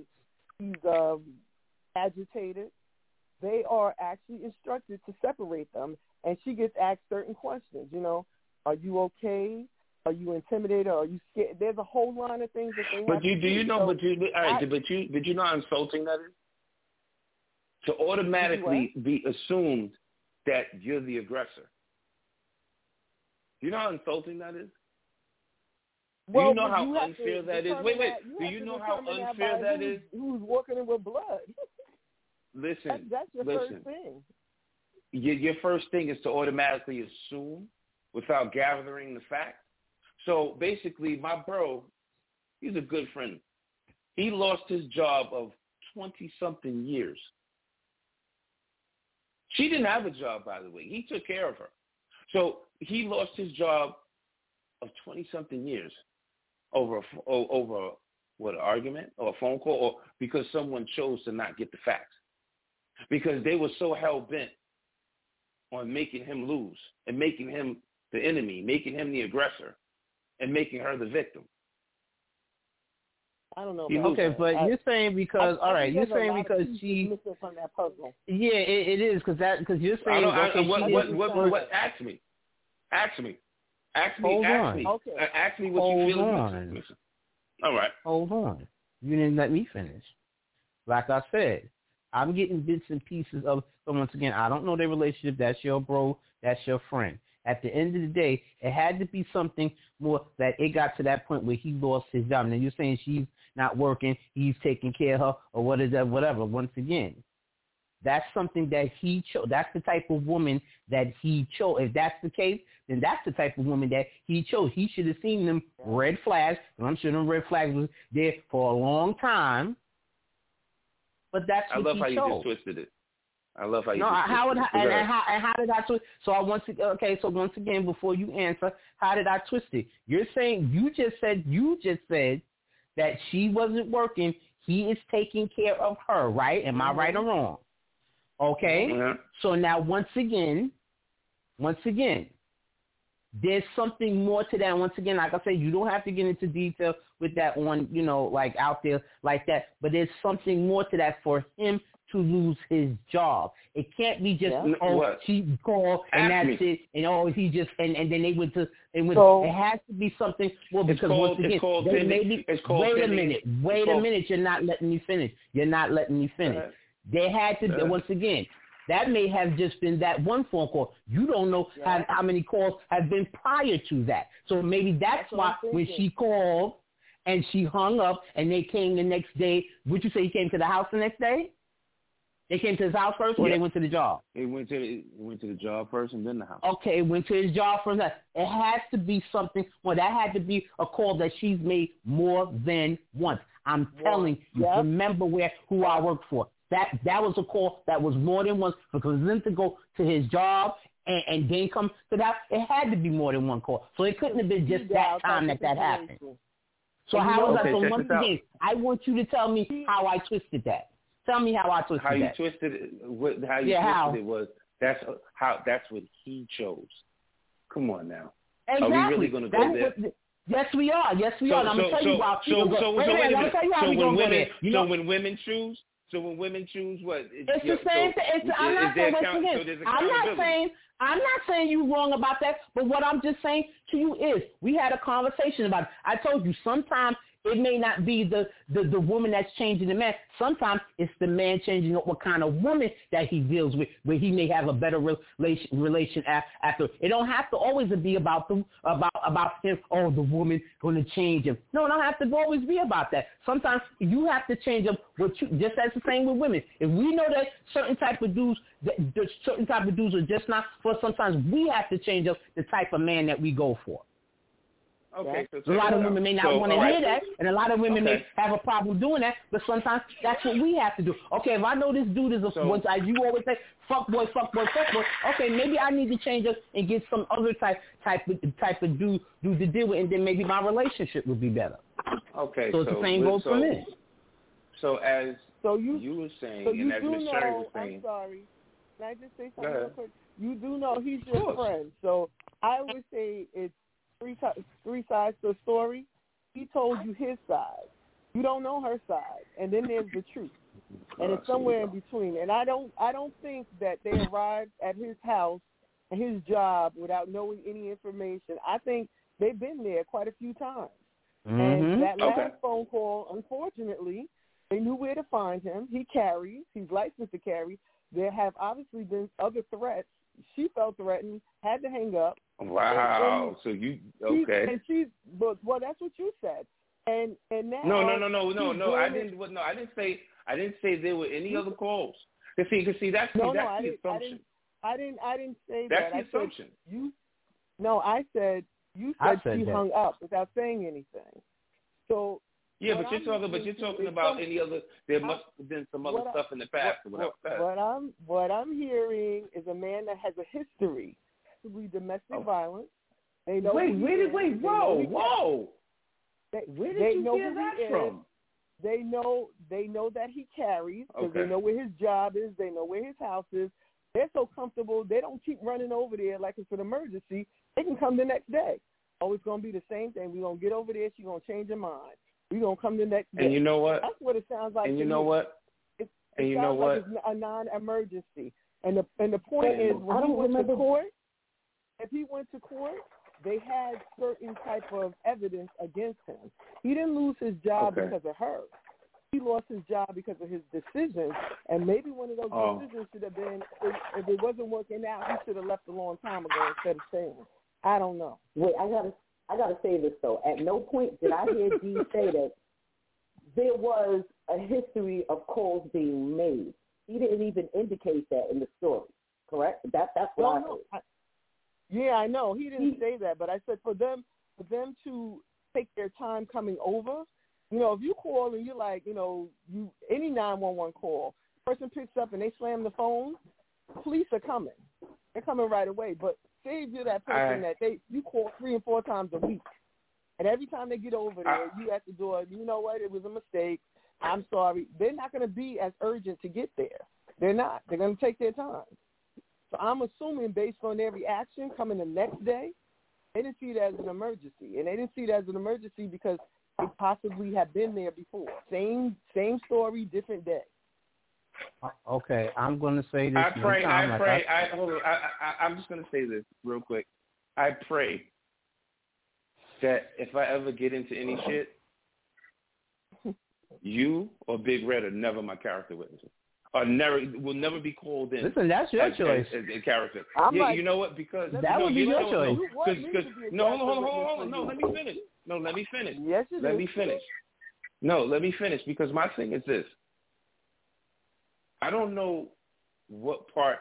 S1: agitated. They are actually instructed to separate them, and she gets asked certain questions. Are you okay? Are you intimidated? Are you scared? There's a whole line of things that they have to do.
S3: But you know how insulting that is? To automatically be assumed that you're the aggressor. Do you know how insulting that is? Do you know how unfair that is? Wait. Do you know how unfair that is?
S1: Who's walking in with blood?
S3: Listen.
S1: That's your first thing.
S3: Your first thing is to automatically assume without gathering the facts. So basically, my bro, he's a good friend. He lost his job of 20-something years. She didn't have a job, by the way. He took care of her. So he lost his job of 20-something years over an argument or a phone call, or because someone chose to not get the facts. Because they were so hell-bent on making him lose and making him the enemy, making him the aggressor, and making her the victim.
S4: I don't know.
S2: Okay, but you're saying because you're saying because she
S4: missing from that puzzle.
S2: Yeah, it is because you're saying
S3: what? Ask me. Ask me what you feel is missing. All right.
S2: Hold on. You didn't let me finish. Like I said, I'm getting bits and pieces of. So once again, I don't know their relationship. That's your bro. That's your friend. At the end of the day, it had to be something more that it got to that point where he lost his job. Now, you're saying she's not working, he's taking care of her, or what is that, whatever. Once again, that's something that he chose. That's the type of woman that he chose. If that's the case, then that's the type of woman that he chose. He should have seen them red flags, and I'm sure them red flags was there for a long time, but that's what he chose.
S3: I love how you just twisted it. I love how you.
S2: No, how did I twist? So once again, before you answer, how did I twist it? You're saying you just said that she wasn't working. He is taking care of her, right? Am I right or wrong? Okay.
S3: Mm-hmm.
S2: So now once again, there's something more to that. Once again, like I said, you don't have to get into detail with that on, like out there like that. But there's something more to that for him to lose his job. It can't be just she called and that's it, and he just and then they went to it has to be something. Well, because once again, wait a minute, you're not letting me finish. There had to be once again. That may have just been that one phone call. You don't know how many calls have been prior to that. So maybe that's why when she called and she hung up and they came the next day. Would you say he came to the house the next day? They came to his house first, or they went to the job?
S3: They went to the job first and then the house.
S2: Okay, went to his job first. It has to be something. Well, that had to be a call that she's made more than once. I'm telling you. Remember who I worked for. That was a call that was more than once, because then to go to his job and then come to that, it had to be more than one call. So it couldn't have been just that time that happened. So how was that? So once again, I want you to tell me how I twisted that. Tell me how I twisted that.
S3: How you twisted it was that's what he chose. Come on now.
S2: Exactly.
S3: Are we really going to go there?
S2: Yes, we are. I'm going to tell you why.
S3: When women choose, what?
S2: It's the same thing. I'm not saying you're wrong about that, but what I'm just saying to you is we had a conversation about it. I told you sometimes it may not be the woman that's changing the man. Sometimes it's the man changing up what kind of woman that he deals with, where he may have a better relation after. It don't have to always be about him. Oh, the woman going to change him. No, it don't have to always be about that. Sometimes you have to change up what you. Just as the same with women. If we know that certain type of dudes are just not for. Sometimes we have to change up the type of man that we go for.
S3: Okay,
S2: so a lot of women may not want to hear that, and a lot of women may have a problem doing that, but sometimes that's what we have to do. Okay, if I know this dude is as you always say, fuck boy, okay, maybe I need to change up and get some other type of dude to deal with, and then maybe my relationship would be better.
S3: Okay,
S2: so it's the same goes for me.
S3: So you were saying, and as Ms. Cherry was saying,
S1: I'm sorry. Can I just say something real quick? You do know he's your friend, so I always say it's three sides to the story. He told you his side. You don't know her side, and then there's the truth, and it's somewhere in between. And I don't think that they arrived at his house and his job without knowing any information. I think they've been there quite a few times. Mm-hmm. And that last phone call, unfortunately, they knew where to find him. He carries. He's licensed to carry. There have obviously been other threats. She felt threatened, had to hang up.
S3: Wow. So you okay?
S1: And she's well. That's what you said. And now
S3: no. I didn't say there were any other calls. That's the assumption.
S1: I didn't say
S3: that's
S1: that.
S3: That's the assumption.
S1: I said you said she hung up without saying anything. So
S3: yeah, but you're talking about any other. There must have been some other stuff in the past.
S1: What I'm hearing is a man that has a history. Domestic violence. They know
S3: whoa! Where did you hear that from?
S1: They know that he carries because they know where his job is. They know where his house is. They're so comfortable. They don't keep running over there like it's an emergency. They can come the next day. Oh, it's going to be the same thing. We're going to get over there. She's going to change her mind. We're going to come the next day.
S3: And you know what?
S1: That's what it sounds like.
S3: And you know what?
S1: It sounds like it's a non-emergency. And the point is, when he went to court, if he went to court, they had certain type of evidence against him. He didn't lose his job because of her. He lost his job because of his decisions, and maybe one of those decisions should have been, if it wasn't working out, he should have left a long time ago instead of staying. I don't know.
S4: Wait, I gotta say this though. At no point did I hear G say that there was a history of calls being made. He didn't even indicate that in the story. Correct? That's what I heard.
S1: Yeah, I know. He didn't say that, but I said for them to take their time coming over, if you call and you're like, any 911 call, person picks up and they slam the phone, police are coming. They're coming right away. But say if you're that person that you call 3 and 4 times a week, and every time they get over there, you at the door, you know what, it was a mistake, I'm sorry. They're not going to be as urgent to get there. They're not. They're going to take their time. So I'm assuming based on their reaction coming the next day, they didn't see it as an emergency. And they didn't see it as an emergency because they possibly have been there before. Same story, different day.
S2: Okay, I'm going to say this.
S3: I'm just going to say this real quick. I pray that if I ever get into any shit, you or Big Red are never my character witnesses. Will never be called in.
S2: Listen, that's your choice.
S3: As a character.
S1: You
S3: know what? Because
S2: that would be your choice.
S3: Hold on. No, let me finish.
S1: Yes, you do.
S3: Let me finish. No, let me finish because my thing is this. I don't know what part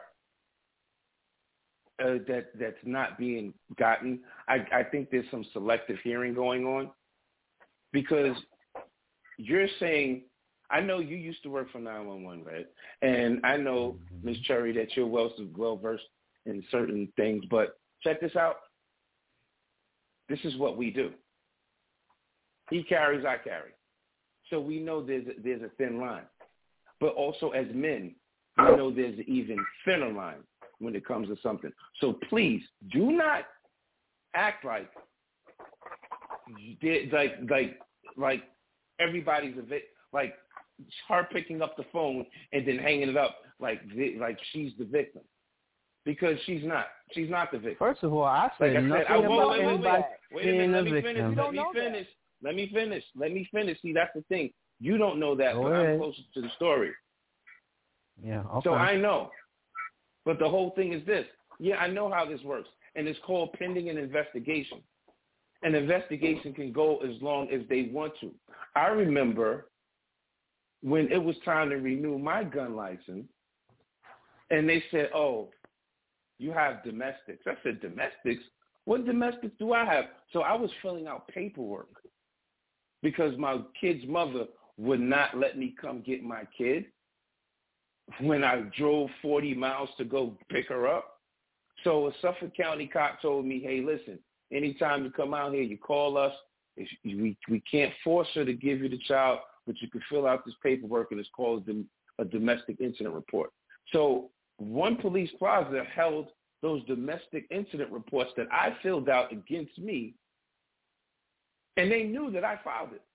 S3: that's not being gotten. I think there's some selective hearing going on because you're saying. I know you used to work for 911, right? And I know, Ms. Cherry, that you're well-versed in certain things. But check this out. This is what we do. He carries, I carry. So we know there's a thin line. But also as men, we know there's an even thinner line when it comes to something. So please, do not act like everybody's a victim. Like, her picking up the phone and then hanging it up like she's the victim, because she's not. She's not the victim.
S2: First of all, I said nothing about anybody being a victim.
S3: Let me finish. See, that's the thing. You don't know that, but I'm closer to the story.
S2: Yeah. Okay.
S3: So I know. But the whole thing is this. Yeah, I know how this works. And it's called pending an investigation. An investigation can go as long as they want to. I remember when it was time to renew my gun license, and they said, oh, you have domestics. I said, domestics? What domestics do I have? So I was filling out paperwork because my kid's mother would not let me come get my kid when I drove 40 miles to go pick her up. So a Suffolk County cop told me, hey, listen, anytime you come out here, you call us. We can't force her to give you the child, but you can fill out this paperwork, and it's called a domestic incident report. So one police plaza held those domestic incident reports that I filled out against me, and they knew that I filed it.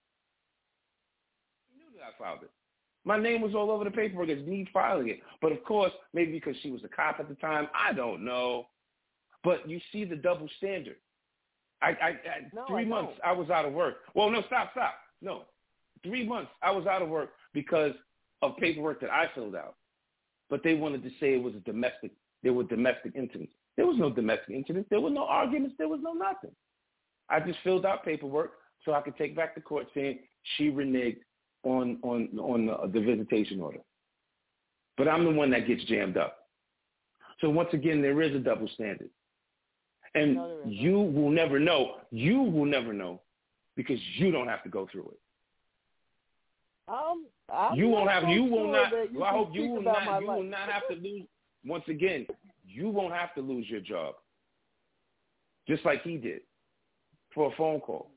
S3: My name was all over the paperwork as me filing it. But, of course, maybe because she was a cop at the time, I don't know. But you see the double standard. 3 months I was out of work. Well, no, stop. No, 3 months I was out of work because of paperwork that I filled out. But they wanted to say it was there were domestic incidents. There was no domestic incidents. There were no arguments. There was no nothing. I just filled out paperwork so I could take back to court saying she reneged on the visitation order. But I'm the one that gets jammed up. So once again, there is a double standard. And you will never know. You will never know because you don't have to go through it. You will not have to lose. Once again, you won't have to lose your job. Just like he did for a phone call.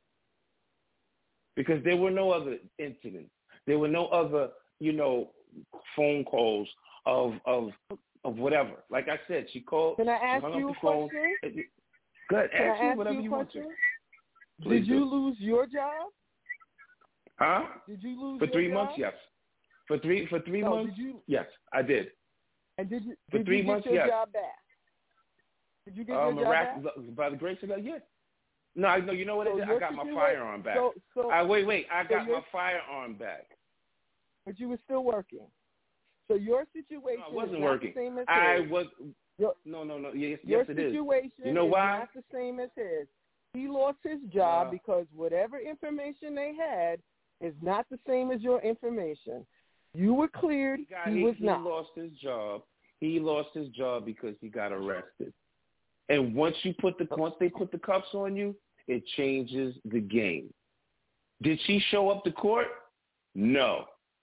S3: Because there were no other incidents. There were no other, phone calls of whatever. Like I said, she called.
S1: Can I ask you a question?
S3: Good. Ask me whatever you want to.
S1: Did you lose your job?
S3: Huh?
S1: Did you lose
S3: for
S1: your
S3: 3
S1: job?
S3: months? Yes. For three months? Yes, I did.
S1: And did you
S3: for 3 months?
S1: Get your
S3: Yes.
S1: job back? Did you get your job back?
S3: By the grace of God, yes. No, you know what it is? I got my firearm back. Wait. I got my firearm back.
S1: But you were still working. So your situation
S3: I wasn't
S1: is not
S3: working.
S1: the same as his.
S3: No. Yes,
S1: your
S3: it is.
S1: situation
S3: you know why?
S1: is not the same as his. He lost his job because whatever information they had is not the same as your information. You were cleared. He was not.
S3: He lost his job. He lost his job because he got arrested. And once they put the cuffs on you, it changes the game. Did she show up to court? No.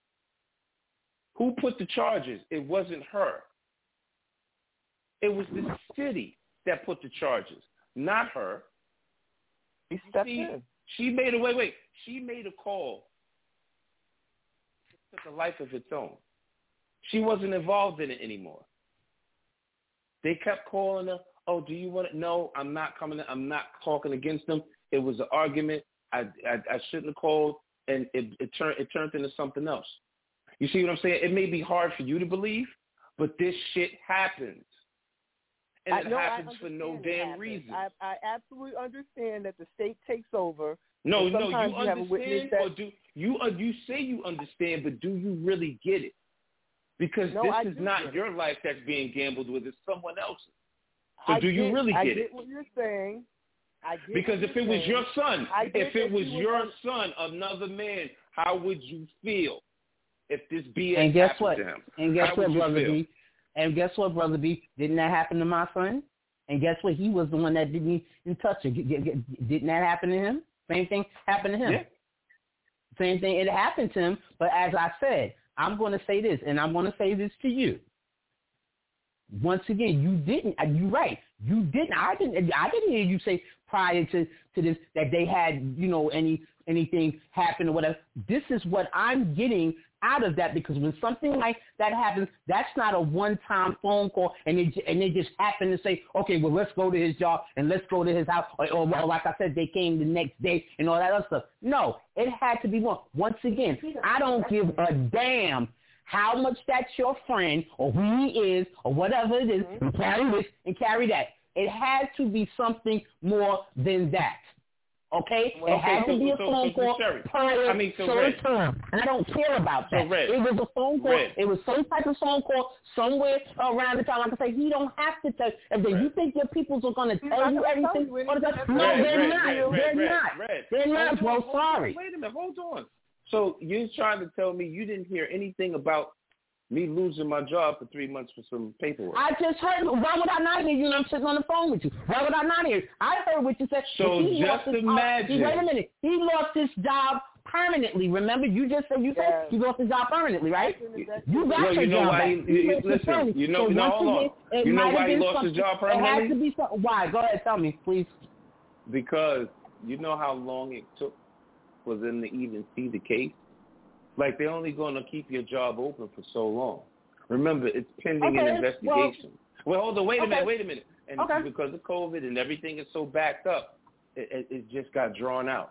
S3: Who put the charges? It wasn't her. It was the city that put the charges, not her.
S1: He stepped in.
S3: She made She made a call. It took a life of its own. She wasn't involved in it anymore. They kept calling her. Oh, do you want to? No, I'm not coming. I'm not talking against them. It was an argument. I shouldn't have called, and it turned into something else. You see what I'm saying? It may be hard for you to believe, but this shit happens. And it happens for no damn reason.
S1: I absolutely understand that the state takes over.
S3: No, you understand, or do you say you understand, but do you really get it? Because this is not your life that's being gambled with; it's someone else's. So do you really get it?
S1: I get what you're saying.
S3: Because if it was your son, another man, how would you feel if this BS happened to him?
S2: And guess what, Brother B? And guess what, Brother B? Didn't that happen to my son? And guess what? He was the one that didn't even touch it. Didn't that happen to him? Same thing happened to him.
S3: Yeah.
S2: Same thing. It happened to him. But as I said, I'm going to say this, and I'm going to say this to you. Once again, you didn't. You're right. You didn't. I didn't hear you say prior to this that they had, anything happen or whatever. This is what I'm getting out of that, because when something like that happens, that's not a one-time phone call and they just happen to say, okay, well, let's go to his job and let's go to his house, or like I said, they came the next day and all that other stuff. No, it had to be one. Once again, I don't give a damn how much that's your friend or who he is or whatever it is, and carry this and carry that. It has to be something more than that. Okay? It had to be a phone call prior to the term. I don't care about that. It was a phone call. It was some type of phone call somewhere around the time. Like I say, you don't have to tell. If you think your peoples are going to tell you everything, no, they're not. They're not. Well, sorry.
S3: Wait a minute. Hold on. So you're trying to tell me you didn't hear anything about me losing my job for 3 months for some paperwork?
S2: I just heard. Why would I not hear you? And I'm sitting on the phone with you. Why would I not hear? I heard what you said.
S3: So just imagine.
S2: Wait a minute. He lost his job permanently. Remember, you just said he lost his job permanently, right? You got your job back.
S3: Listen, you know why he lost his job permanently?
S2: It has to be something. Why? Go ahead, tell me, please.
S3: Because you know how long it took for them to even see the case. Like, they're only going to keep your job open for so long. Remember, it's pending an investigation. Well, hold on. Wait a minute. And because of COVID and everything is so backed up, it just got drawn out.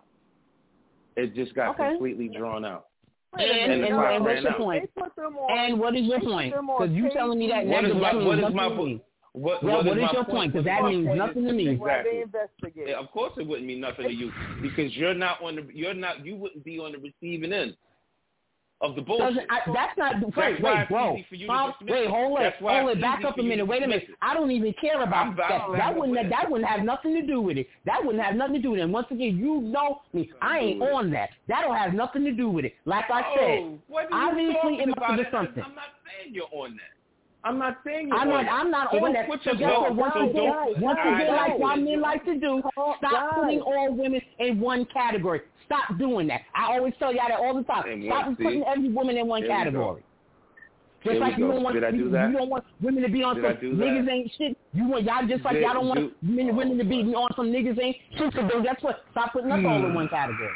S3: It just got completely drawn out.
S2: And what's your point? And what is your point? Because you telling me that means nothing to me. What is your point? Because that means nothing to me.
S3: Exactly. Yeah, of course, it wouldn't mean nothing to you because you wouldn't be on the receiving end of the bullshit.
S2: That's not wait, bro. Wait, hold it. Back up a minute. Wait a minute. I don't even care about that. That wouldn't have nothing to do with it. That wouldn't have nothing to do with it. And once again, you know me. I ain't on that. That don't have nothing to do with it. Like I said, obviously it must be something.
S3: I'm not saying you're on that. I'm not saying
S2: I'm not on that. So once again, like y'all men like to do, stop putting all women in one category. Stop doing that. I always tell y'all that all the time. Stop putting every woman in one category. Just like you don't want women to be on some niggas ain't shit. You want y'all just like y'all don't want women to be on some niggas ain't shit. So that's what. Stop putting us all in one category.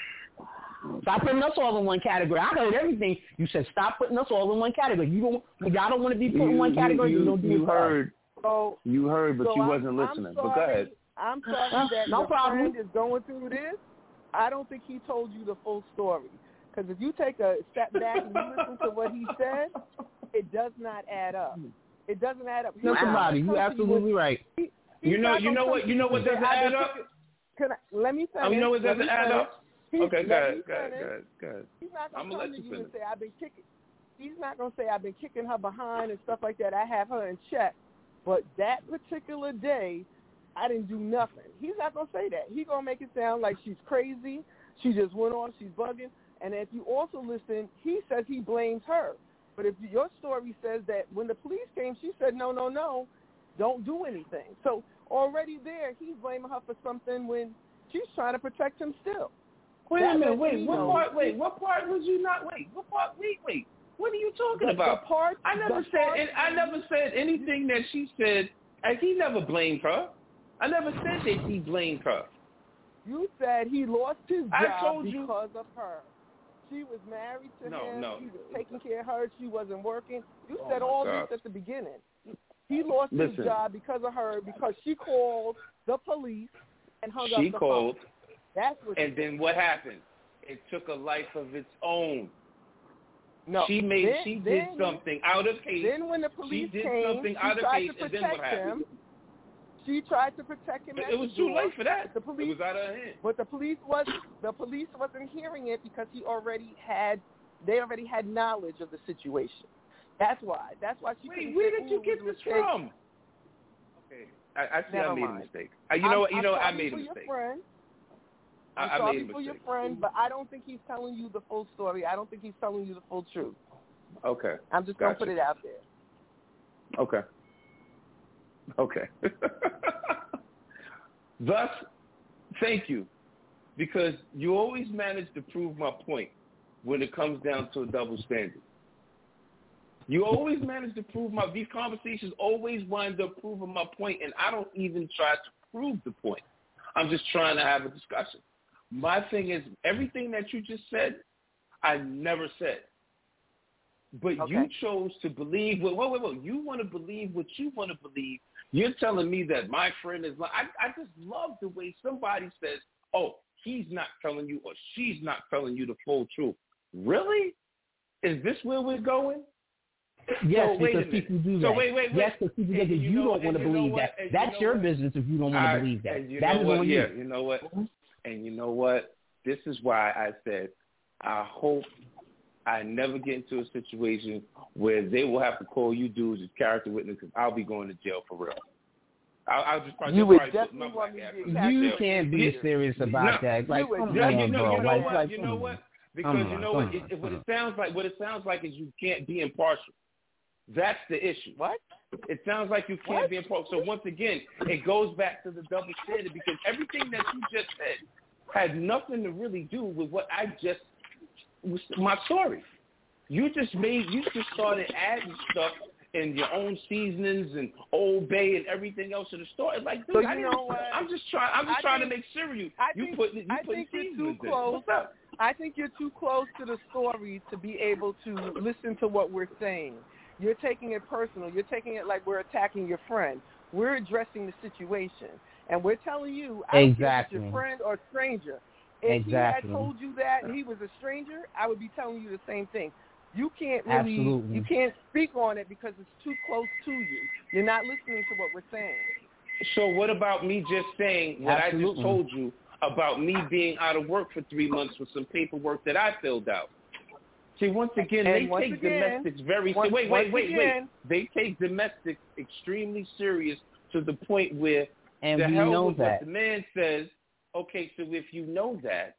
S2: Stop putting us all in one category. I heard everything you said. Stop putting us all in one category. Y'all don't want to be put in one category. You heard, but you wasn't listening. But go ahead.
S1: I'm sorry that your friend is going through this. I don't think he told you the full story. Because if you take a step back and you listen to what he said, it does not add up. It doesn't add up.
S2: You're absolutely right.
S3: You know what doesn't add up?
S1: Let me finish.
S3: You know what doesn't add up? Okay, go ahead.
S1: He's not going to come to you and say, I've been kicking. He's not going to say, I've been kicking her behind and stuff like that. I have her in check. But that particular day, I didn't do nothing. He's not going to say that. He's going to make it sound like she's crazy. She just went off. She's bugging. And if you also listen, he says he blames her. But if your story says that when the police came, she said, no, don't do anything. So already there, he's blaming her for something when she's trying to protect him still.
S3: Wait a minute. What part was you not? What part? Wait. What are you talking about? I never said anything that she said. He never blamed her. I never said that he blamed her.
S1: You said he lost his job because of her. She was married to him. He was taking care of her. She wasn't working. You said all this at the beginning. He lost his job because of her, because she called the police and hung up the phone. That's what. And then what happened? It took a life of its own. No, she did something out of case. Then when the police came, she tried to protect him. She tried to protect him. It was too late for that. It was out of her hand. But the police wasn't hearing it because they already had knowledge of the situation. That's why. Wait, where did you get this from? Okay, I see. I made a mistake. I made a mistake. I'm sorry for your friend, but I don't think he's telling you the full story. I don't think he's telling you the full truth. Okay. I'm just going to put it out there. Okay. Thus, thank you, because you always manage to prove my point when it comes down to a double standard. You always manage to prove these conversations always wind up proving my point, and I don't even try to prove the point. I'm just trying to have a discussion. My thing is, everything that you just said, I never said. But you chose to believe. Wait. You want to believe what you want to believe. You're telling me that my friend is like, I just love the way somebody says, oh, he's not telling you or she's not telling you the full truth. Really? Is this where we're going?
S2: Yes, because people do that. Yes, because people do that. You don't want to believe that. That's your business if you don't want to believe that. That is on you.
S3: You know what? And you know what? This is why I said I hope I never get into a situation where they will have to call you dudes as character witnesses because I'll be going to jail for real. I'll just probably,
S1: you would definitely want me to get
S2: You can't be serious about that. Like, come on, bro.
S3: You know what? Because you know what? What it sounds like is you can't be impartial. That's the issue.
S1: What?
S3: It sounds like you can't be impartial. So once again, it goes back to the double standard because everything that you just said had nothing to really do with what I just was my story. You just started adding stuff and your own seasonings and Old Bay and everything else to the story. Like, dude,
S1: so
S3: I'm just trying to make sure you put seasonings in. What's up?
S1: I think you're too close to the story to be able to listen to what we're saying. You're taking it personal. You're taking it like we're attacking your friend. We're addressing the situation, and we're telling you, I don't care if it's your friend or stranger. If he had told you that and he was a stranger, I would be telling you the same thing. You can't you can't speak on it because it's too close to you. You're not listening to what we're saying.
S3: So what about me just saying what I just told you about me being out of work for 3 months with some paperwork that I filled out? See, once again, they take domestics very seriously. Wait. They take domestics extremely serious to the point where
S2: and
S3: the
S2: we
S3: hell
S2: know
S3: with
S2: that.
S3: what the man says, okay, so if you know that,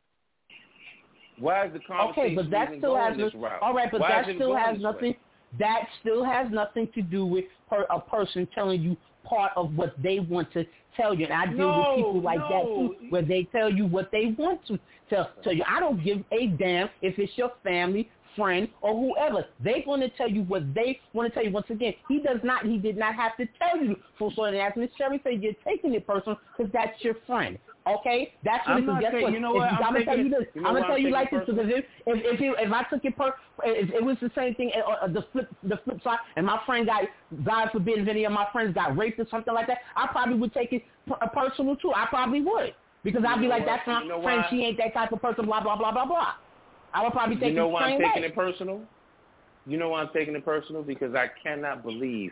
S3: why is the conversation
S2: but that still has
S3: this route?
S2: All right, but
S3: why
S2: that still has nothing.
S3: Way?
S2: That still has nothing to do with a person telling you part of what they want to tell you. And I deal with people like that too, where they tell you what they want to tell you. I don't give a damn if it's your family, friend, or whoever. They're going to tell you what they want to tell you. Once again, he did not have to tell you. So as Ms. Sherry said, you're taking it personal because that's your friend. Okay, that's what it is. Guess what?
S3: You know what?
S2: I'm gonna tell you this. I'm gonna tell you like this because if I took it if it was the same thing, the flip side, and my friend got, God forbid, if any of my friends got raped or something like that, I probably would take it personal too. I probably would because I'd be like, that's my friend. She ain't that type of person. Blah blah blah blah blah. I would probably take it the same way.
S3: You know why I'm taking it personal? You know why I'm taking it personal? Because I cannot believe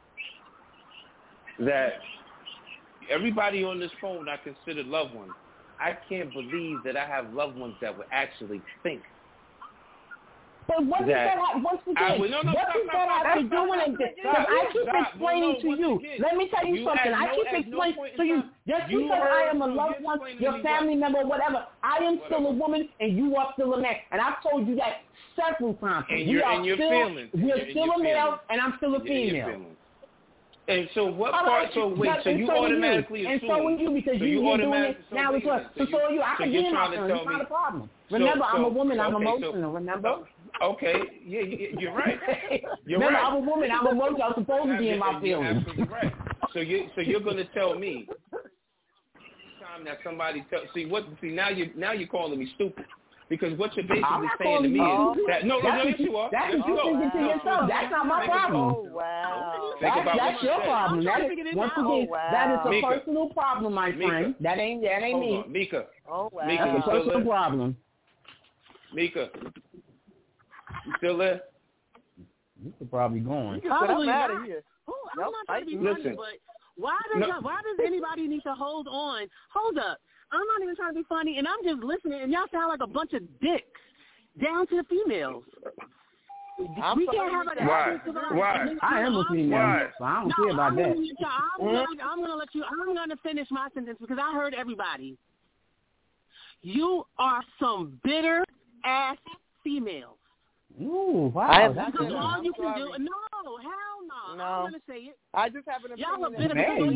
S3: that everybody on this phone I consider loved ones. I can't believe that I have loved ones that would actually think.
S2: But what does that have, once again, what does that have to do with it? Because I keep explaining to you. Let me tell you something. I keep explaining to you. Just because I am a loved one, your family member, whatever, I am still a woman and you are still a man. And I've told you that several times. We're still a male and I'm still a female.
S3: And so what part? So wait. So you automatically assume.
S2: And so are you because you're doing it now as well. So are you. I can hear my feelings. It's not a problem. Remember, I'm a woman. I'm emotional. Remember.
S3: Okay. Yeah, you're right.
S2: Remember, I'm a woman. I'm emotional. I'm supposed to be in my feelings.
S3: You're absolutely right. So you're going to tell me time that somebody now you're calling me stupid. Because what you're basically saying to me is that yes you are.
S2: That's what you're thinking to yourself. That's not my problem.
S4: Oh wow.
S2: That's your problem. That is a personal problem, my friend. That ain't me.
S3: Mika.
S4: Oh wow.
S2: That's a personal problem.
S3: Mika, you still there?
S2: Mika probably going.
S1: I'm out of here.
S5: I'm not trying to be funny, but why does anybody need to hold on? Hold up. I'm not even trying to be funny, and I'm just listening, and y'all sound like a bunch of dicks, down to the females. We can't have an
S3: Why?
S2: I am a female, so I don't care about that.
S5: I'm going to finish my sentence because I heard everybody. You are some bitter-ass females.
S2: Ooh, wow.
S5: That's all you can do. No, hell no. I'm going to say it.
S1: I just have an opinion.
S5: Y'all are bitter because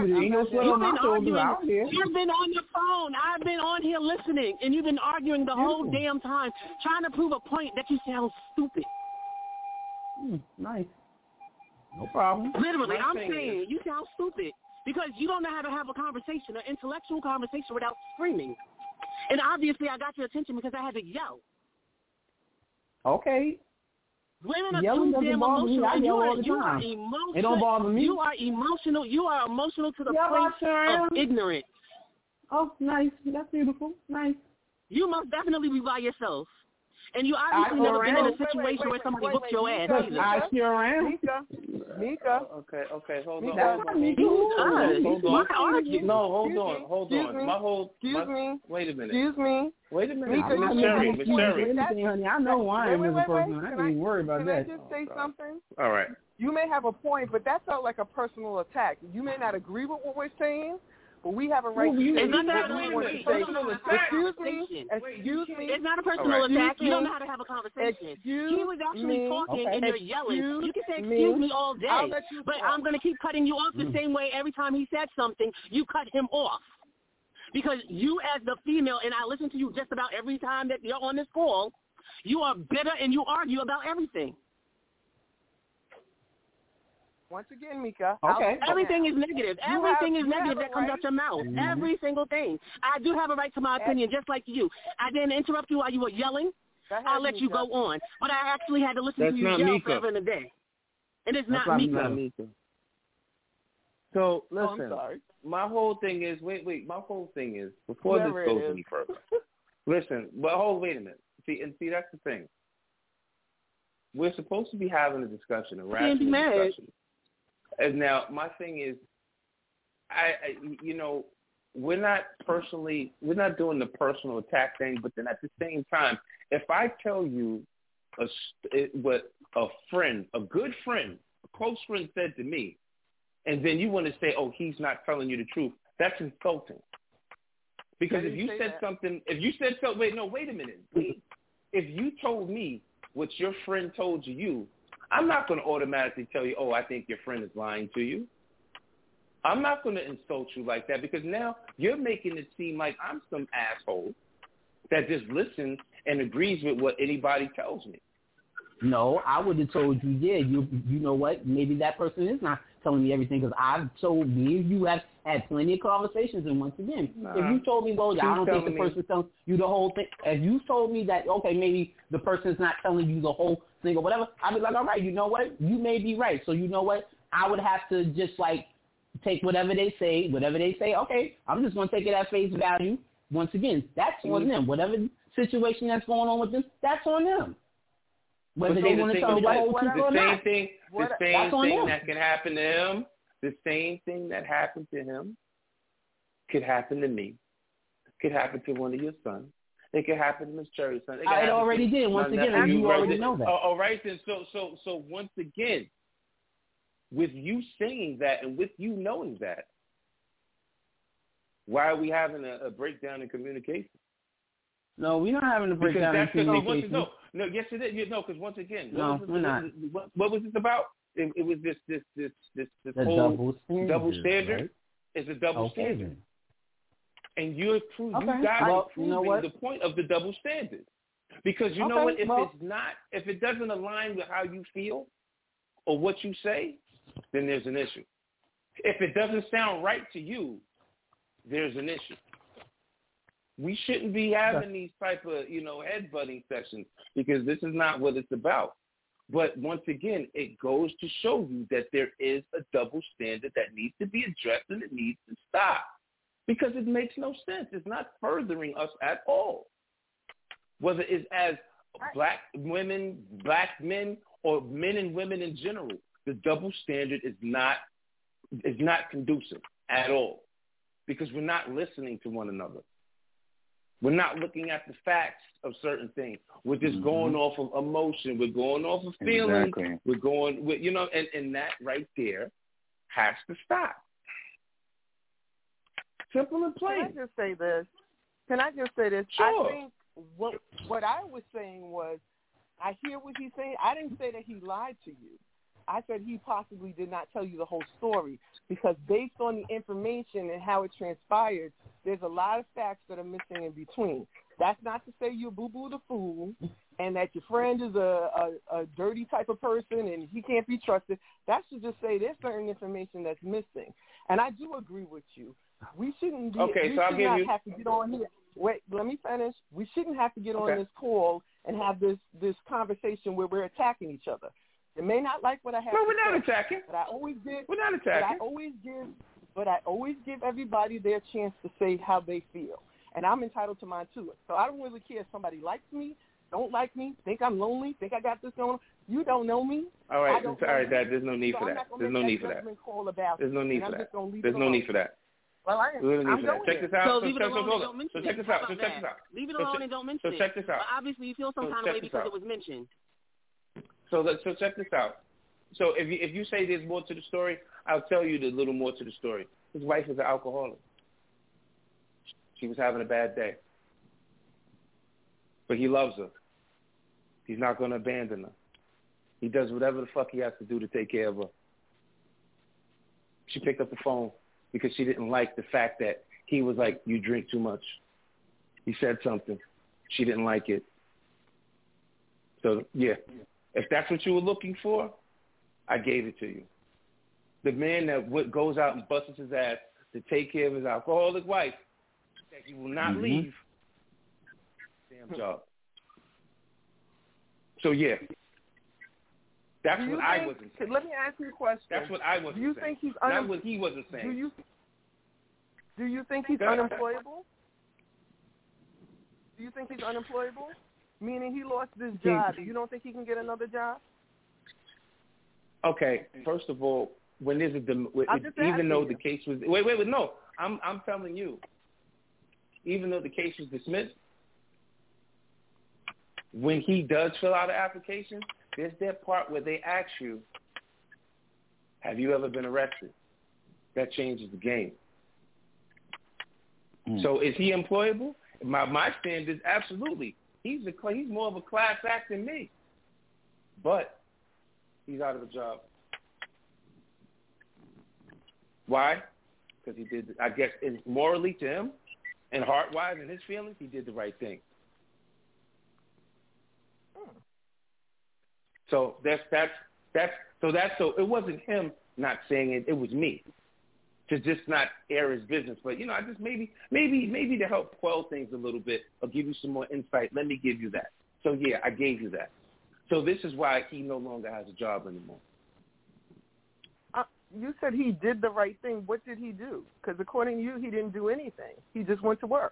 S5: you've been on your phone. I've been on here listening, and you've been arguing the whole damn time, trying to prove a point that you sound stupid.
S2: Nice. No problem.
S5: Literally, I'm saying you sound stupid because you don't know how to have a conversation, an intellectual conversation without screaming. And obviously, I got your attention because I had to yell.
S2: Okay.
S5: Women are too damn emotional. You are emotional.
S2: It don't bother me.
S5: You are emotional. You are emotional to the point of ignorance.
S2: Oh, nice. That's beautiful. Nice.
S5: You must definitely be by yourself. And you obviously never been in a situation where somebody whooped your ass either.
S2: I sure am.
S1: Mika.
S3: Okay, hold on.
S2: That's not Mika.
S3: Hold on. Hold on. Wait a minute.
S1: Excuse me.
S3: Wait a minute.
S1: Mika,
S3: Miss Sherry.
S2: Honey, I know who I am as a person. I ain't even worried about that.
S1: Can I just say something?
S3: All right.
S1: You may have a point, but that felt like a personal attack. You may not agree with what we're saying, but we have a right to say
S5: it's not
S1: what we want to say. Excuse me.
S5: It's not a personal attack. You don't know how to have a conversation. He was actually talking and you're yelling. You can say excuse me all day, but I'm going to keep cutting you off the same way every time he said something. You cut him off. Because you as the female, and I listen to you just about every time that you're on this call, you are bitter and you argue about everything.
S1: Once again, Mika.
S2: Okay.
S5: Everything is negative. Everything is negative that comes out your mouth. Mm-hmm. Every single thing. I do have a right to my opinion, just like you. I didn't interrupt you while you were yelling. I'll let you go on. But I actually had to listen to you yell forever in a day. And it's not Mika.
S3: So, listen, my whole thing is, my whole thing is, before this goes any further, listen, wait a minute. See, that's the thing. We're supposed to be having a discussion, a rational discussion. And now, my thing is, we're not doing the personal attack thing, but then at the same time, if I tell you what a good friend, a close friend said to me, and then you want to say, oh, he's not telling you the truth, that's insulting. Because if you said something, wait a minute. If you told me what your friend told you, I'm not going to automatically tell you, oh, I think your friend is lying to you. I'm not going to insult you like that because now you're making it seem like I'm some asshole that just listens and agrees with what anybody tells me.
S2: No, I would have told you, you know what, maybe that person is not telling me everything because I've told me you have had plenty of conversations. And once again, if you told me, well, I don't think the person's telling you the whole thing. If you told me that, okay, maybe the person's not telling you the whole thing or whatever, I'd be like, all right, you know what, you may be right. So you know what, I would have to just like take whatever they say, okay, I'm just going to take it at face value. Once again, that's on them. Whatever situation that's going on with them, that's on them. Whether they want to tell me the whole truth or not.
S3: The same thing that can happen to him, the same thing that happened to him could happen to me, could happen to one of your sons. It could happen to Miss Cherry's son.
S2: It already did. Once again, you already know that.
S3: All right, then. So once again, with you saying that and with you knowing that, why are we having a breakdown in communication?
S2: No, we're not having a breakdown in communication.
S3: No, yes it is. No, because once again,
S2: we're not.
S3: What was this about? It was this
S2: the
S3: whole
S2: double
S3: standard.
S2: Right?
S3: It's a double standard. And you guys are proving the point of the double standard. Because you know what? If it doesn't align with how you feel or what you say, then there's an issue. If it doesn't sound right to you, there's an issue. We shouldn't be having these type of, head-butting sessions because this is not what it's about. But once again, it goes to show you that there is a double standard that needs to be addressed and it needs to stop because it makes no sense. It's not furthering us at all. Whether it's as black women, black men, or men and women in general, the double standard is not conducive at all because we're not listening to one another. We're not looking at the facts of certain things. We're just going off of emotion. We're going off of feelings.
S6: Exactly.
S3: We're going with, and that right there has to stop. Simple and plain.
S1: Can I just say this?
S3: Sure.
S1: I think what I was saying was, I hear what he's saying. I didn't say that he lied to you. I said he possibly did not tell you the whole story because based on the information and how it transpired, there's a lot of facts that are missing in between. That's not to say you're boo-boo the fool and that your friend is a dirty type of person and he can't be trusted. That's to just say there's certain information that's missing. And I do agree with you. We shouldn't be.
S3: Okay, so I'll give you.
S1: Have to get on here. Wait, let me finish. We shouldn't have to get on this call and have this conversation where we're attacking each other. They may not like what I have.
S3: No, we're not attacking.
S1: But I always give.
S3: We're not attacking.
S1: But I always give everybody their chance to say how they feel, and I'm entitled to mine too. So I don't really care if somebody likes me, don't like me, think I'm lonely, think I got this going on. You don't know me.
S3: All right, Dad. There's no need for that. There's no need for that. There's no need for that. There's no need for that.
S1: Well, I'm going
S3: check this out.
S5: So leave it alone and don't mention it.
S3: Check this out. So check this out.
S5: Leave it alone and don't mention it.
S3: So check this out.
S5: But obviously, you feel some kind of way because it was mentioned.
S3: So check this out. So if you say there's more to the story, I'll tell you the little more to the story. His wife is an alcoholic. She was having a bad day. But he loves her. He's not going to abandon her. He does whatever the fuck he has to do to take care of her. She picked up the phone because she didn't like the fact that he was like, you drink too much. He said something. She didn't like it. So, yeah, if that's what you were looking for, I gave it to you. The man that goes out and busts his ass to take care of his alcoholic wife, that he will not leave, damn job. So, yeah. That's what I wasn't saying.
S1: Let me ask you a question.
S3: That's what I wasn't saying.
S1: Do you think he's
S3: not what he wasn't saying.
S1: Do you think he's unemployable? Do you think he's unemployable? Meaning he lost this job. You don't think he can get another job?
S3: Okay. First of all, when there's even though the case was wait, no. I'm telling you. Even though the case was dismissed, when he does fill out an application, there's that part where they ask you, have you ever been arrested? That changes the game. So is he employable? My stand is absolutely. He's more of a class act than me. But he's out of a job. Why? Because he did, I guess, morally to him and heart-wise and his feelings, he did the right thing. So so it wasn't him not saying it. It was me to just not air his business. But I just maybe to help quell things a little bit or give you some more insight. Let me give you that. So yeah, I gave you that. So this is why he no longer has a job anymore.
S1: You said he did the right thing. What did he do? Because according to you, he didn't do anything. He just went to work.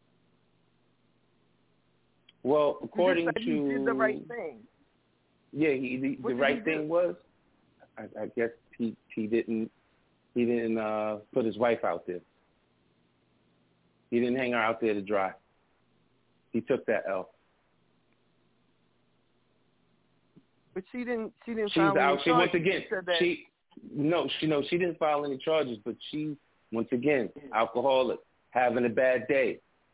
S3: Well, according to
S1: he did the right thing.
S3: Yeah, the right thing was, I guess he didn't put his wife out there. He didn't hang her out there to dry. He took that L.
S1: But she didn't. She's
S3: out. She once again. She didn't file any charges. But she once again alcoholic, having a bad day.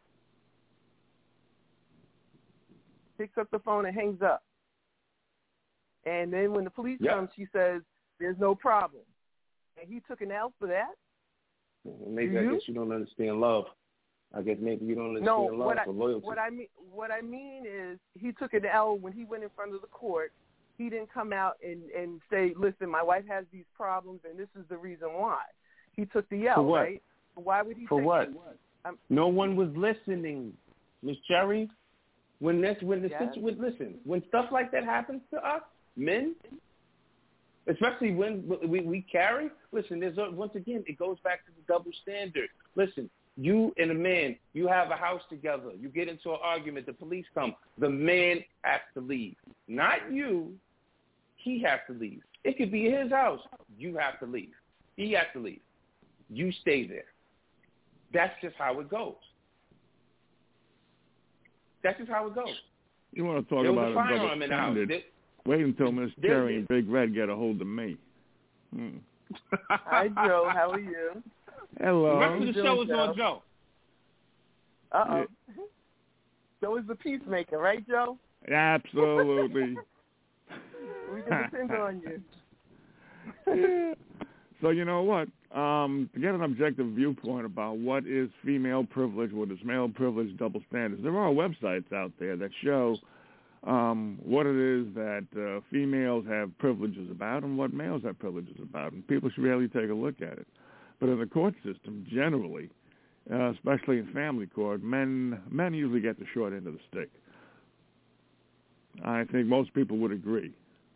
S1: Picks up the phone and hangs up. And then when the police come, she says, there's no problem. And he took an L for that?
S3: Maybe I guess you don't understand love. I guess maybe you don't understand love or loyalty.
S1: What I mean is he took an L when he went in front of the court. He didn't come out and say, listen, my wife has these problems and this is the reason why. He took the L,
S3: for what?
S1: Right? Why would he
S3: For
S1: take
S3: what?
S1: It?
S3: No one was listening, Miss Cherry. When stuff like that happens to us, men, especially when we carry, listen, once again, it goes back to the double standard. Listen, you and a man, you have a house together. You get into an argument. The police come. The man has to leave. Not you. He has to leave. It could be his house. You have to leave. He has to leave. You stay there. That's just how it goes. That's just how it goes.
S6: You want to talk about a double standard? Wait until Miss Cherry and Big Red get a hold of me.
S1: Hi, Joe. How are you?
S6: Hello.
S3: The rest of the show is on Joe.
S1: Uh-oh. Yeah. Joe is the peacemaker, right, Joe?
S6: Absolutely.
S1: We can depend on you.
S6: Yeah. So you know what? To get an objective viewpoint about what is female privilege, what is male privilege, double standards, there are websites out there that show what it is that females have privileges about and what males have privileges about, and people should really take a look at it. But in the court system, generally, especially in family court, men usually get the short end of the stick. I think most people would agree.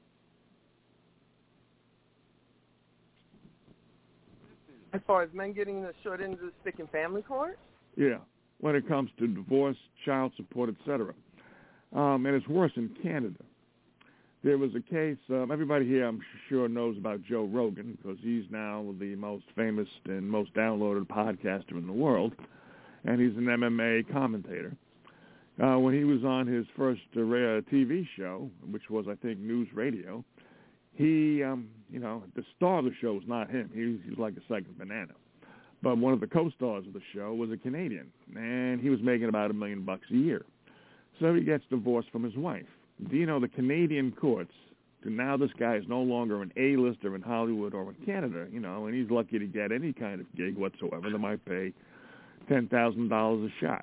S1: As far as men getting the short end of the stick in family court?
S6: Yeah, when it comes to divorce, child support, etc. And it's worse in Canada. There was a case, everybody here I'm sure knows about Joe Rogan because he's now the most famous and most downloaded podcaster in the world, and he's an MMA commentator. When he was on his first TV show, which was, I think, News Radio, he, the star of the show was not him. He was like a second banana. But one of the co-stars of the show was a Canadian, and he was making about $1 million a year. So he gets divorced from his wife. Do you know the Canadian courts, now this guy is no longer an A-lister in Hollywood or in Canada, and he's lucky to get any kind of gig whatsoever. They might pay $10,000 a shot.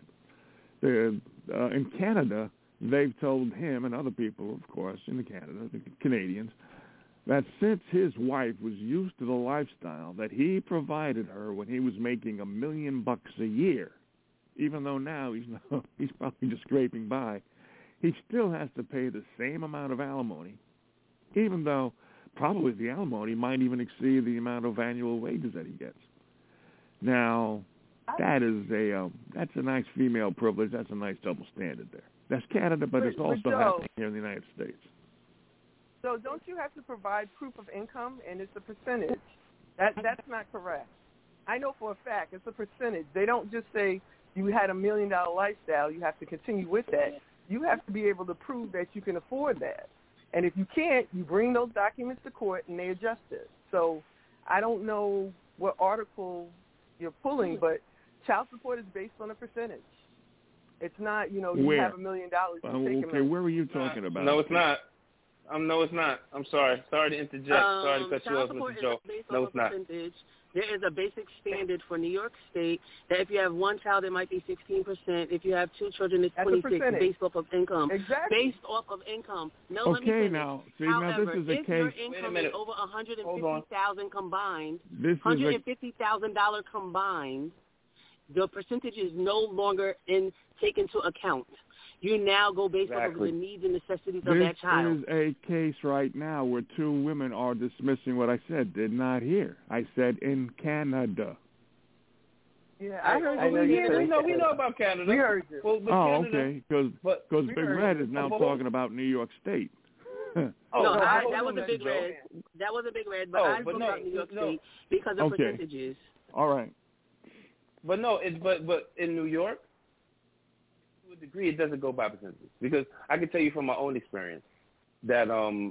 S6: In Canada, they've told him and other people, of course, in Canada, the Canadians, that since his wife was used to the lifestyle that he provided her when he was making $1 million a year, even though now he's probably just scraping by, he still has to pay the same amount of alimony, even though probably the alimony might even exceed the amount of annual wages that he gets. Now, that's a nice female privilege. That's a nice double standard there. That's Canada, but it's also happening here in the United States.
S1: So don't you have to provide proof of income, and it's a percentage? That's not correct. I know for a fact it's a percentage. They don't just say you had $1 million lifestyle, you have to continue with that. You have to be able to prove that you can afford that. And if you can't, you bring those documents to court and they adjust it. So I don't know what article you're pulling, but child support is based on a percentage. It's not, you have $1 million.
S6: Okay, where were you talking about?
S3: No, it's not. No, it's not. I'm sorry. Sorry to interject. Sorry to cut you off, Mr. Joe. No, it's not.
S5: There is a basic standard for New York State that if you have one child, it might be 16%. If you have two children, it's 26%, based off of income.
S1: Exactly.
S5: Based off of income. No,
S6: okay,
S5: let me finish.
S6: Now, see,
S5: however,
S6: now this is a
S5: if
S6: case.
S5: your income is over $150,000 combined, $150,000 combined, the percentage is no longer taken into account. You now go based off of the needs and necessities of that child.
S6: This is a case right now where two women are dismissing what I said. Did not hear. I said in Canada.
S1: Yeah, I heard you.
S3: We know about Canada.
S1: We heard you.
S3: Well, Canada,
S6: okay. Because Big Red is now talking about New York State.
S5: That was a Big Red. That was a Big Red, but I spoke about New York State because of percentages.
S6: All right.
S3: But no, but in New York, to a degree, it doesn't go by percentages because I can tell you from my own experience that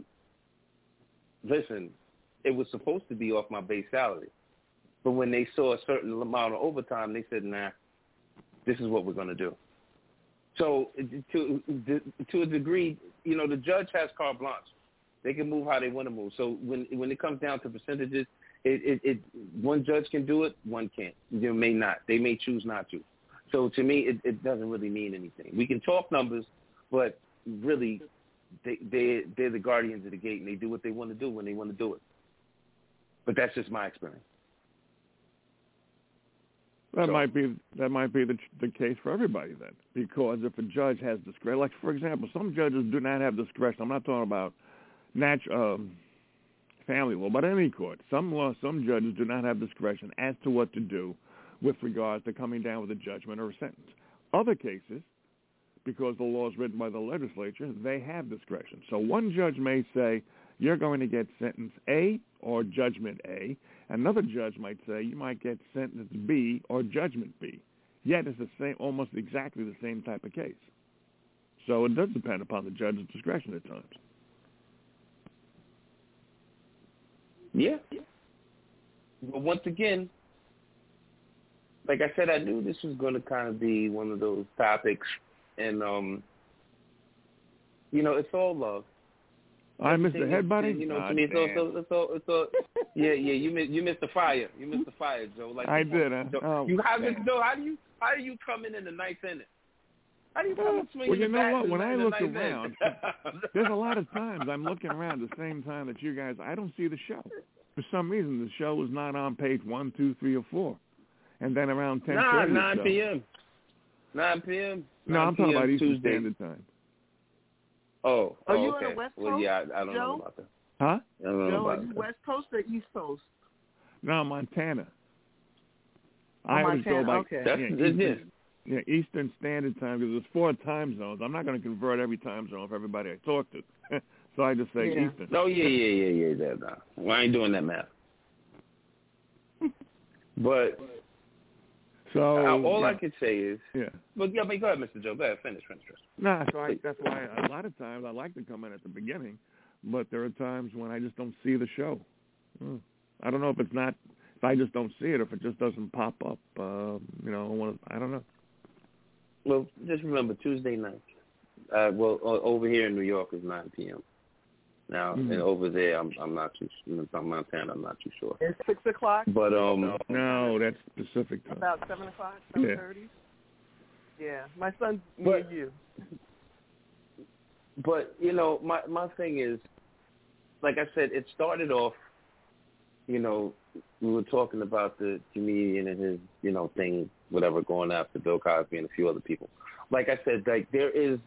S3: listen, it was supposed to be off my base salary, but when they saw a certain amount of overtime, they said, "Nah, this is what we're going to do." So to a degree, the judge has carte blanche; they can move how they want to move. So when it comes down to percentages, it one judge can do it, one can't. They may not. They may choose not to. So to me, it doesn't really mean anything. We can talk numbers, but really, they're the guardians of the gate, and they do what they want to do when they want to do it. But that's just my experience.
S6: That might be the case for everybody then, because if a judge has discretion, like for example, some judges do not have discretion. I'm not talking about family law, but any court. Some judges do not have discretion as to what to do with regards to coming down with a judgment or a sentence. Other cases, because the law is written by the legislature, they have discretion. So one judge may say, you're going to get sentence A or judgment A. Another judge might say, you might get sentence B or judgment B. Yet it's the same, almost exactly the same type of case. So it does depend upon the judge's discretion at times.
S3: Yeah. But once again, like I said, I knew this was going to kind of be one of those topics, and it's all love.
S6: I missed the headbutting.
S3: To me, it's all. Yeah. You missed the fire. You missed the fire, Joe. Like
S6: I did.
S3: How do you come in the ninth inning? How do you come and swing?
S6: Well, you know what? When I look
S3: around,
S6: there's a lot of times I'm looking around the same time that you guys. I don't see the show. For some reason, the show is not on page 1, 2, 3, or 4. And then around 10:30.
S3: 9 p.m. 9 p.m.
S6: No, I'm talking about Eastern Standard Time.
S3: Oh,
S1: are you
S3: okay.
S1: on the West Coast?
S3: Well, yeah, I don't know about that.
S6: Huh?
S3: I don't know
S1: Joe,
S3: about
S1: are you
S3: that.
S1: West Coast or East Coast?
S6: No, Montana.
S1: I always go by. Okay.
S6: Yeah, Eastern Standard Time, because there's 4 time zones. I'm not going to convert every time zone for everybody I talk to. So I just say Eastern.
S3: Oh, yeah. Well, I ain't doing that math. But all I can say is, but go ahead, Mr. Joe. Go ahead, finish.
S6: Nah, so that's why a lot of times I like to come in at the beginning, but there are times when I just don't see the show. I don't know if I just don't see it, if it just doesn't pop up. I don't know.
S3: Well, just remember Tuesday night. Over here in New York is 9 p.m. Now, and over there, I'm not too. In Montana, I'm not too sure.
S1: It's 6 o'clock.
S3: But
S6: no, that's Pacific time.
S1: About 7 o'clock, 7:30. Yeah, my son's near you.
S3: But my thing is, like I said, it started off. We were talking about the comedian and his, thing, whatever, going after Bill Cosby and a few other people. Like I said, like there is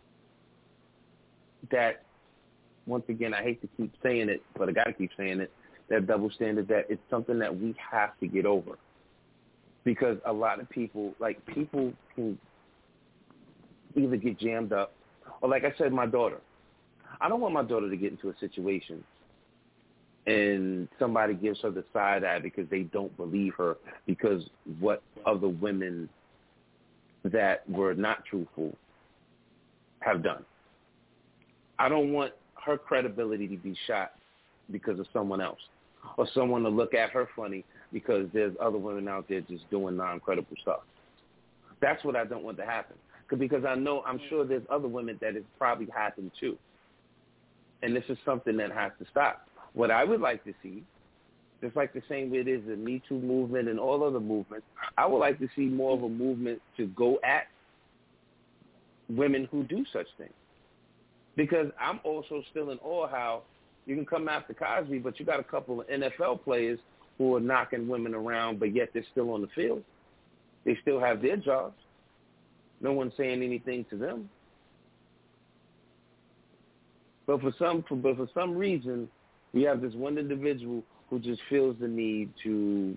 S3: that. Once again, I hate to keep saying it, but I got to keep saying it, that double standard, that it's something that we have to get over. Because a lot of people can either get jammed up, or like I said, my daughter. I don't want my daughter to get into a situation and somebody gives her the side eye because they don't believe her because what other women that were not truthful have done. I don't want her credibility to be shot because of someone else, or someone to look at her funny because there's other women out there just doing non-credible stuff. That's what I don't want to happen. Because I'm sure there's other women that it's probably happened to. And this is something that has to stop. What I would like to see, just like the same way it is the Me Too movement and all other movements, I would like to see more of a movement to go at women who do such things. Because I'm also still in awe how you can come after Cosby, but you got a couple of NFL players who are knocking women around, but yet they're still on the field. They still have their jobs. No one's saying anything to them. But for some reason, we have this one individual who just feels the need to,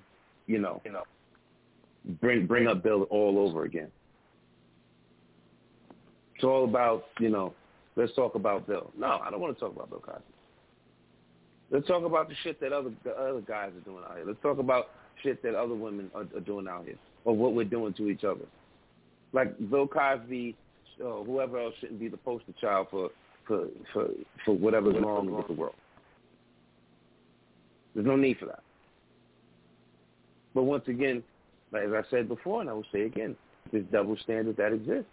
S3: bring up Bill all over again. It's all about, let's talk about Bill. No, I don't want to talk about Bill Cosby. Let's talk about the shit that the other guys are doing out here. Let's talk about shit that other women are doing out here, or what we're doing to each other. Like Bill Cosby, whoever else shouldn't be the poster child for whatever's wrong with the world. There's no need for that. But once again, as I said before, and I will say again, this double standard that exists.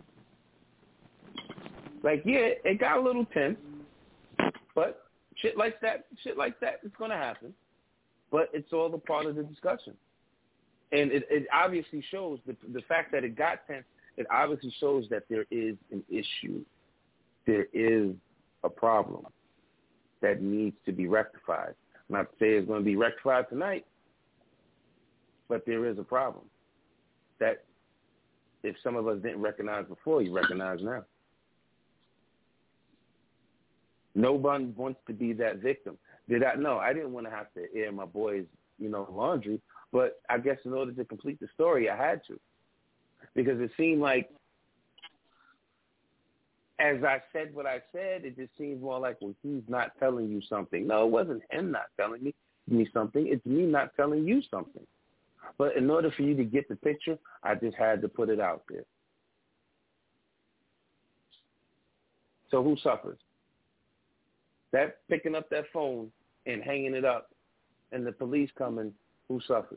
S3: Like, yeah, it got a little tense, but shit like that is going to happen. But it's all a part of the discussion. And it obviously shows, the fact that it got tense, it obviously shows that there is an issue. There is a problem that needs to be rectified. Not to say it's going to be rectified tonight, but there is a problem that if some of us didn't recognize before, you recognize now. No one wants to be that victim. I didn't want to have to air my boys, laundry, but I guess in order to complete the story, I had to. Because it seemed like, as I said what I said, it just seems more like, well, he's not telling you something. No, it wasn't him not telling me something. It's me not telling you something. But in order for you to get the picture, I just had to put it out there. So who suffers? That picking up that phone and hanging it up and the police coming, who suffers?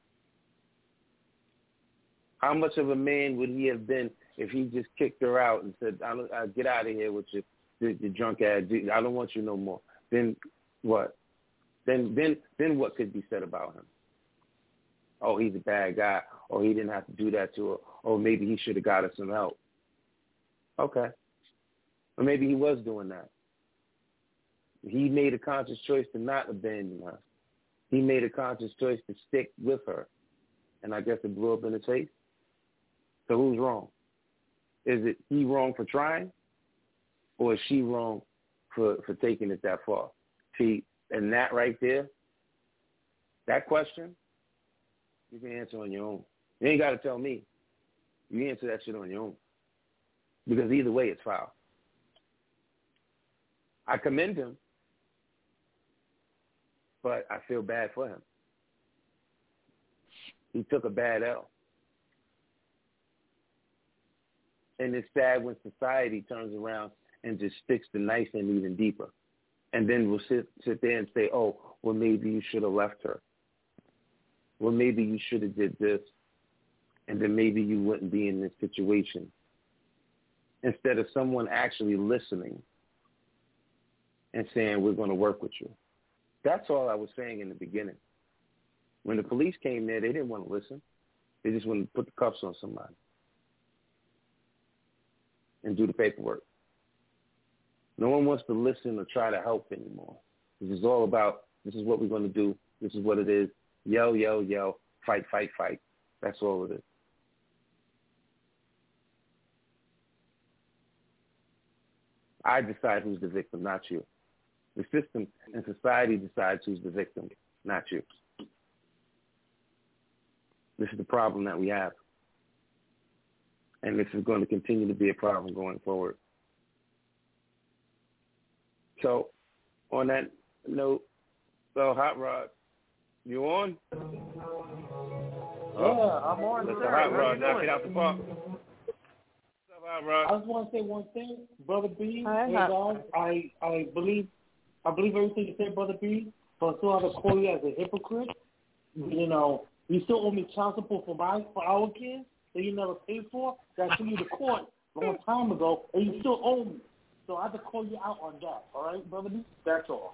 S3: How much of a man would he have been if he just kicked her out and said, I'll get out of here with your drunk ass, I don't want you no more. Then what? Then what could be said about him? Oh, he's a bad guy. Oh, he didn't have to do that to her. Oh, maybe he should have got her some help. Okay. Or maybe he was doing that. He made a conscious choice to not abandon her. He made a conscious choice to stick with her. And I guess it blew up in his face. So who's wrong? Is it he wrong for trying? Or is she wrong for taking it that far? See, and that right there, that question, you can answer on your own. You ain't got to tell me. You answer that shit on your own. Because either way, it's foul. I commend him, but I feel bad for him. He took a bad L. And it's sad when society turns around and just sticks the knife in even deeper. And then we'll sit there and say, oh, well, maybe you should have left her. Well, maybe you should have did this. And then maybe you wouldn't be in this situation. Instead of someone actually listening and saying, we're going to work with you. That's all I was saying in the beginning. When the police came there, they didn't want to listen. They just wanted to put the cuffs on somebody and do the paperwork. No one wants to listen or try to help anymore. This is all about, this is what we're going to do. This is what it is. Yell, yell, yell. Fight, fight, fight. That's all it is. I decide who's the victim, not you. The system and society decides who's the victim, not you. This is the problem that we have. And this is going to continue to be a problem going forward. So, on that note, so Hot Rod, you on?
S7: Yeah, I'm on.
S3: Let the Hot Rod knock it out the park.
S7: I just want to say one thing, Brother B.
S1: Hi.
S7: I believe everything you said, Brother B. But I still have to call you as a hypocrite. You know, you still owe me child support for our kids that you never paid for. That I took you to court a long time ago, and you still owe me. So I have to call you out on that. All right, Brother B. That's all.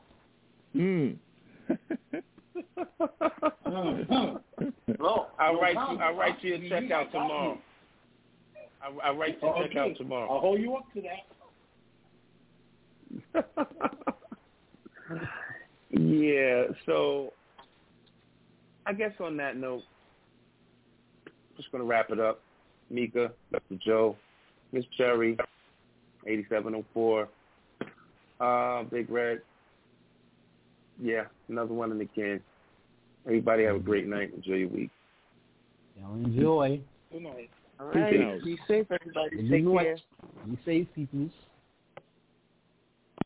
S7: Bro,
S3: I'll write you a check out tomorrow. I'll write you a check out tomorrow.
S7: I'll hold you up to that.
S3: Yeah, so I guess on that note, just going to wrap it up. Mika, Dr. Joe, Miss Cherry, 8704, Big Red. Yeah, another one in the can. Everybody have a great night. Enjoy your week.
S2: Y'all enjoy.
S4: Good night. All right. Be safe, everybody. Take care.
S2: Be safe, people.